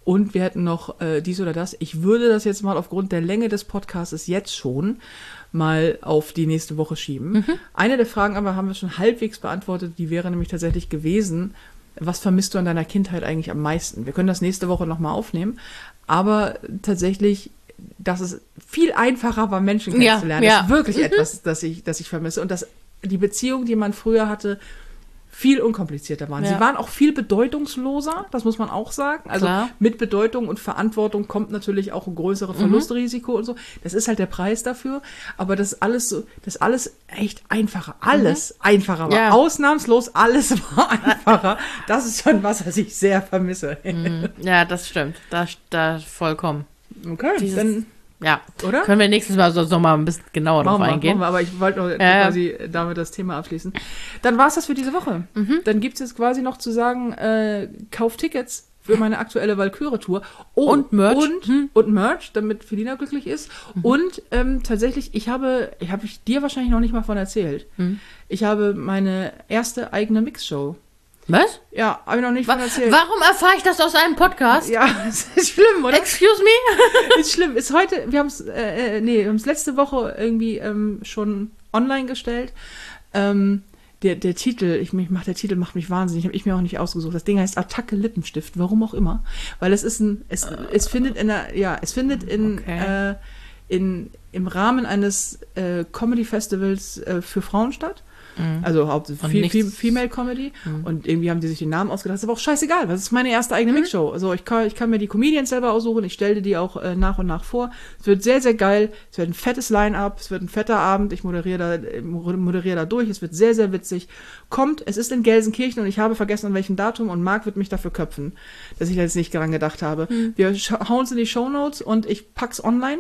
[SPEAKER 1] und wir hätten noch äh, dies oder das. Ich würde das jetzt mal aufgrund der Länge des Podcasts jetzt schon mal auf die nächste Woche schieben. Mhm. Eine der Fragen aber haben wir schon halbwegs beantwortet, die wäre nämlich tatsächlich gewesen, was vermisst du an deiner Kindheit eigentlich am meisten? Wir können das nächste Woche nochmal aufnehmen, aber tatsächlich, dass es viel einfacher war, Menschen kennenzulernen, ja, ja. ist wirklich mhm. etwas, das ich, das ich vermisse. Und dass die Beziehung, die man früher hatte, viel unkomplizierter waren. Ja. Sie waren auch viel bedeutungsloser, das muss man auch sagen. Also Klar. mit Bedeutung und Verantwortung kommt natürlich auch ein größeres Verlustrisiko mhm. und so. Das ist halt der Preis dafür. Aber das alles so, das alles echt einfacher. Alles mhm. einfacher war. Ja. Ausnahmslos alles war einfacher. Das ist schon was, was ich sehr vermisse.
[SPEAKER 2] Mhm. Ja, das stimmt. Da, da vollkommen.
[SPEAKER 1] Okay,
[SPEAKER 2] Dieses,
[SPEAKER 1] dann...
[SPEAKER 2] Ja,
[SPEAKER 1] oder?
[SPEAKER 2] Können wir nächstes Mal so, so mal ein bisschen genauer drauf eingehen.
[SPEAKER 1] Wir, aber ich wollte noch ja. quasi damit das Thema abschließen. Dann war es das für diese Woche. Mhm. Dann gibt es jetzt quasi noch zu sagen, äh, kauf Tickets für meine aktuelle Walküre-Tour. Oh,
[SPEAKER 2] und Merch.
[SPEAKER 1] Und, hm. und Merch, damit Felina glücklich ist. Mhm. Und ähm, tatsächlich, ich habe, ich habe ich dir wahrscheinlich noch nicht mal von erzählt. Mhm. Ich habe meine erste eigene Mixshow.
[SPEAKER 2] Was?
[SPEAKER 1] Ja, habe ich noch nicht Wa- von erzählt.
[SPEAKER 2] Warum erfahre ich das aus einem Podcast?
[SPEAKER 1] Ja, das ist schlimm, oder?
[SPEAKER 2] Excuse me?
[SPEAKER 1] Ist schlimm. Ist heute, wir haben es, äh, nee, wir haben es letzte Woche irgendwie ähm, schon online gestellt. Ähm, der, der Titel, ich mich macht der Titel macht mich wahnsinnig, habe ich mir auch nicht ausgesucht. Das Ding heißt Attacke Lippenstift, warum auch immer, weil es ist ein, es, uh, es findet in der, ja, es findet in, okay. äh, in im Rahmen eines äh, Comedy Festivals äh, für Frauen statt. Mhm. Also hauptsächlich viel, Female Comedy. Mhm. Und irgendwie haben die sich den Namen ausgedacht. Das ist aber auch scheißegal, das ist meine erste eigene mhm. Mixshow. Also ich kann, ich kann mir die Comedians selber aussuchen, ich stelle die auch äh, nach und nach vor. Es wird sehr, sehr geil. Es wird ein fettes Line-Up, es wird ein fetter Abend. Ich moderiere da, moderiere da durch. Es wird sehr, sehr witzig. Kommt, es ist in Gelsenkirchen und ich habe vergessen, an welchem Datum, und Marc wird mich dafür köpfen, dass ich da jetzt nicht dran gedacht habe. Mhm. Wir hauen es in die Shownotes und ich pack's online.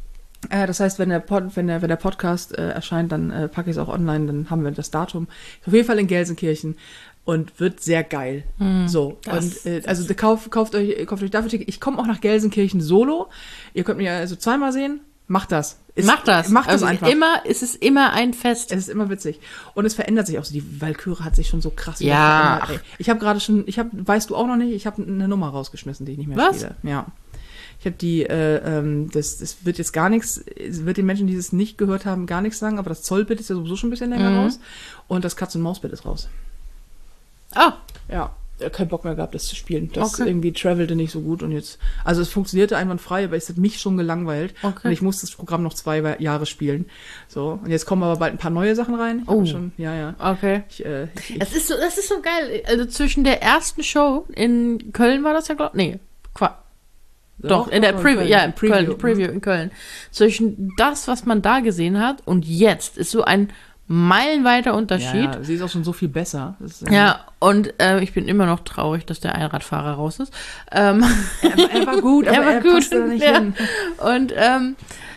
[SPEAKER 1] Äh, das heißt, wenn der, Pod, wenn der, wenn der Podcast äh, erscheint, dann äh, packe ich es auch online, dann haben wir das Datum. Auf jeden Fall in Gelsenkirchen und wird sehr geil. Mm, so, und äh, also kauft, kauft euch, kauft euch dafür Ticket. Ich komme auch nach Gelsenkirchen solo. Ihr könnt mich also zweimal sehen. Macht das.
[SPEAKER 2] Ist, macht das.
[SPEAKER 1] Macht das also einfach.
[SPEAKER 2] Immer, es ist immer ein Fest.
[SPEAKER 1] Es ist immer witzig. Und es verändert sich auch so. Die Walküre hat sich schon so krass
[SPEAKER 2] ja.
[SPEAKER 1] verändert. Ey. Ich habe gerade schon, ich habe, weißt du auch noch nicht, ich habe eine Nummer rausgeschmissen, die ich nicht mehr
[SPEAKER 2] Was?
[SPEAKER 1] spiele. Ja. Ich habe die, äh, ähm, das, das wird jetzt gar nichts, wird den Menschen, die es nicht gehört haben, gar nichts sagen, aber das Zollbild ist ja sowieso schon ein bisschen länger mhm. raus und das Katz-und-Maus-Bild ist raus.
[SPEAKER 2] Ah.
[SPEAKER 1] Ja, kein Bock mehr gehabt, das zu spielen. Das
[SPEAKER 2] okay.
[SPEAKER 1] irgendwie travelte nicht so gut und jetzt, also es funktionierte einwandfrei, aber es hat mich schon gelangweilt
[SPEAKER 2] okay.
[SPEAKER 1] und ich musste das Programm noch zwei Jahre spielen. So, und jetzt kommen aber bald ein paar neue Sachen rein. Ich
[SPEAKER 2] oh.
[SPEAKER 1] schon, ja, ja.
[SPEAKER 2] Okay.
[SPEAKER 1] Ich, äh, ich,
[SPEAKER 2] das ist so, das ist so geil. Also zwischen der ersten Show in Köln war das ja, glaube ich, nee, Quatsch. Doch, Doch, in der Preview, ja, in Preview, Köln, Preview in Köln. Zwischen das, was man da gesehen hat, und jetzt ist so ein meilenweiter Unterschied.
[SPEAKER 1] Ja, ja, sie ist auch schon so viel besser. Das ist,
[SPEAKER 2] ja, und äh, ich bin immer noch traurig, dass der Einradfahrer raus ist. Ähm,
[SPEAKER 1] er, er war gut, aber er, war er gut. Passte da nicht
[SPEAKER 2] ja.
[SPEAKER 1] hin.
[SPEAKER 2] Und ähm,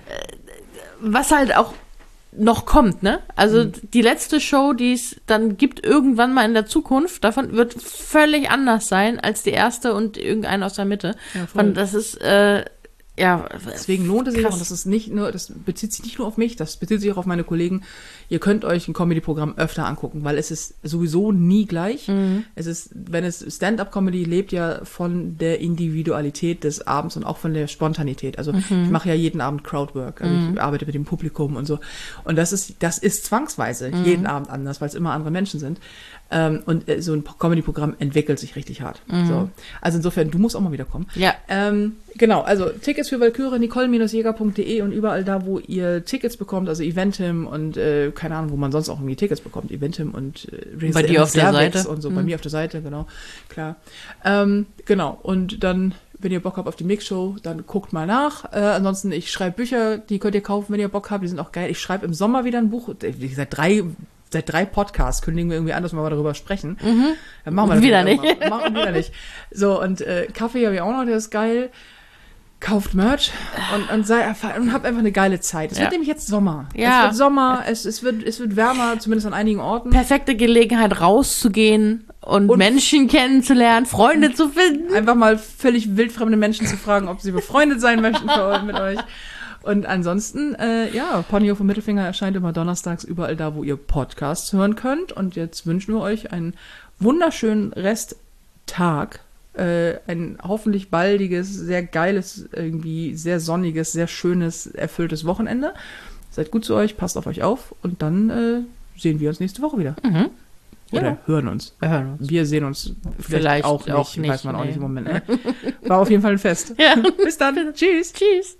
[SPEAKER 2] was halt auch noch kommt, ne? Also mhm. die letzte Show, die es dann gibt irgendwann mal in der Zukunft, davon wird völlig anders sein als die erste und irgendeine aus der Mitte.
[SPEAKER 1] Ja, voll.
[SPEAKER 2] Das ist, äh, ja.
[SPEAKER 1] Deswegen lohnt es sich auch, und das ist nicht nur, das bezieht sich nicht nur auf mich, das bezieht sich auch auf meine Kollegen. Ihr könnt euch ein Comedy-Programm öfter angucken, weil es ist sowieso nie gleich. Mhm. Es ist, wenn es Stand-up-Comedy lebt ja von der Individualität des Abends und auch von der Spontanität. Also mhm. ich mache ja jeden Abend Crowdwork, also mhm. ich arbeite mit dem Publikum und so. Und das ist, das ist zwangsweise mhm. jeden Abend anders, weil es immer andere Menschen sind. Ähm, und äh, so ein Comedy-Programm entwickelt sich richtig hart. Mhm. So. Also insofern, du musst auch mal wieder kommen.
[SPEAKER 2] Ja.
[SPEAKER 1] Ähm, genau, also Tickets für Walküre, nicole Jäger punkt de und überall da, wo ihr Tickets bekommt, also Eventim und äh, keine Ahnung, wo man sonst auch irgendwie Tickets bekommt, Eventim und äh,
[SPEAKER 2] bei dir auf der Seite
[SPEAKER 1] und so,
[SPEAKER 2] mhm.
[SPEAKER 1] bei mir auf der Seite, genau, klar. Ähm, genau, und dann, wenn ihr Bock habt auf die Mixshow, dann guckt mal nach. Äh, ansonsten, ich schreibe Bücher, die könnt ihr kaufen, wenn ihr Bock habt, die sind auch geil. Ich schreibe im Sommer wieder ein Buch, wie gesagt, drei Seit drei Podcasts kündigen wir irgendwie an, dass wir mal darüber sprechen.
[SPEAKER 2] Mhm.
[SPEAKER 1] Dann machen wir das
[SPEAKER 2] wieder nicht.
[SPEAKER 1] Mal. Machen wir wieder nicht. So, und äh, Kaffee habe ich auch noch, der ist geil. Kauft Merch und, und, sei, und habt einfach eine geile Zeit. Es
[SPEAKER 2] ja.
[SPEAKER 1] wird nämlich jetzt Sommer.
[SPEAKER 2] Ja.
[SPEAKER 1] Es wird Sommer, es, es, wird, es wird wärmer, zumindest an einigen Orten.
[SPEAKER 2] Perfekte Gelegenheit, rauszugehen und, und Menschen kennenzulernen, Freunde zu finden.
[SPEAKER 1] Einfach mal völlig wildfremde Menschen zu fragen, ob sie befreundet sein möchten für, mit euch. Und ansonsten, äh, ja, Ponyhof und Mittelfinger erscheint immer donnerstags überall da, wo ihr Podcasts hören könnt. Und jetzt wünschen wir euch einen wunderschönen Resttag Äh, ein hoffentlich baldiges, sehr geiles, irgendwie sehr sonniges, sehr schönes, erfülltes Wochenende. Seid gut zu euch, passt auf euch auf und dann äh, sehen wir uns nächste Woche wieder.
[SPEAKER 2] Mhm.
[SPEAKER 1] Oder
[SPEAKER 2] Ja.
[SPEAKER 1] hören uns.
[SPEAKER 2] Wir hören uns.
[SPEAKER 1] Wir sehen uns vielleicht,
[SPEAKER 2] Vielleicht
[SPEAKER 1] auch, nicht,
[SPEAKER 2] auch nicht,
[SPEAKER 1] weiß man auch
[SPEAKER 2] nee.
[SPEAKER 1] nicht im Moment. Ne? War auf jeden Fall ein Fest.
[SPEAKER 2] Ja.
[SPEAKER 1] Bis dann. Tschüss.
[SPEAKER 2] Tschüss.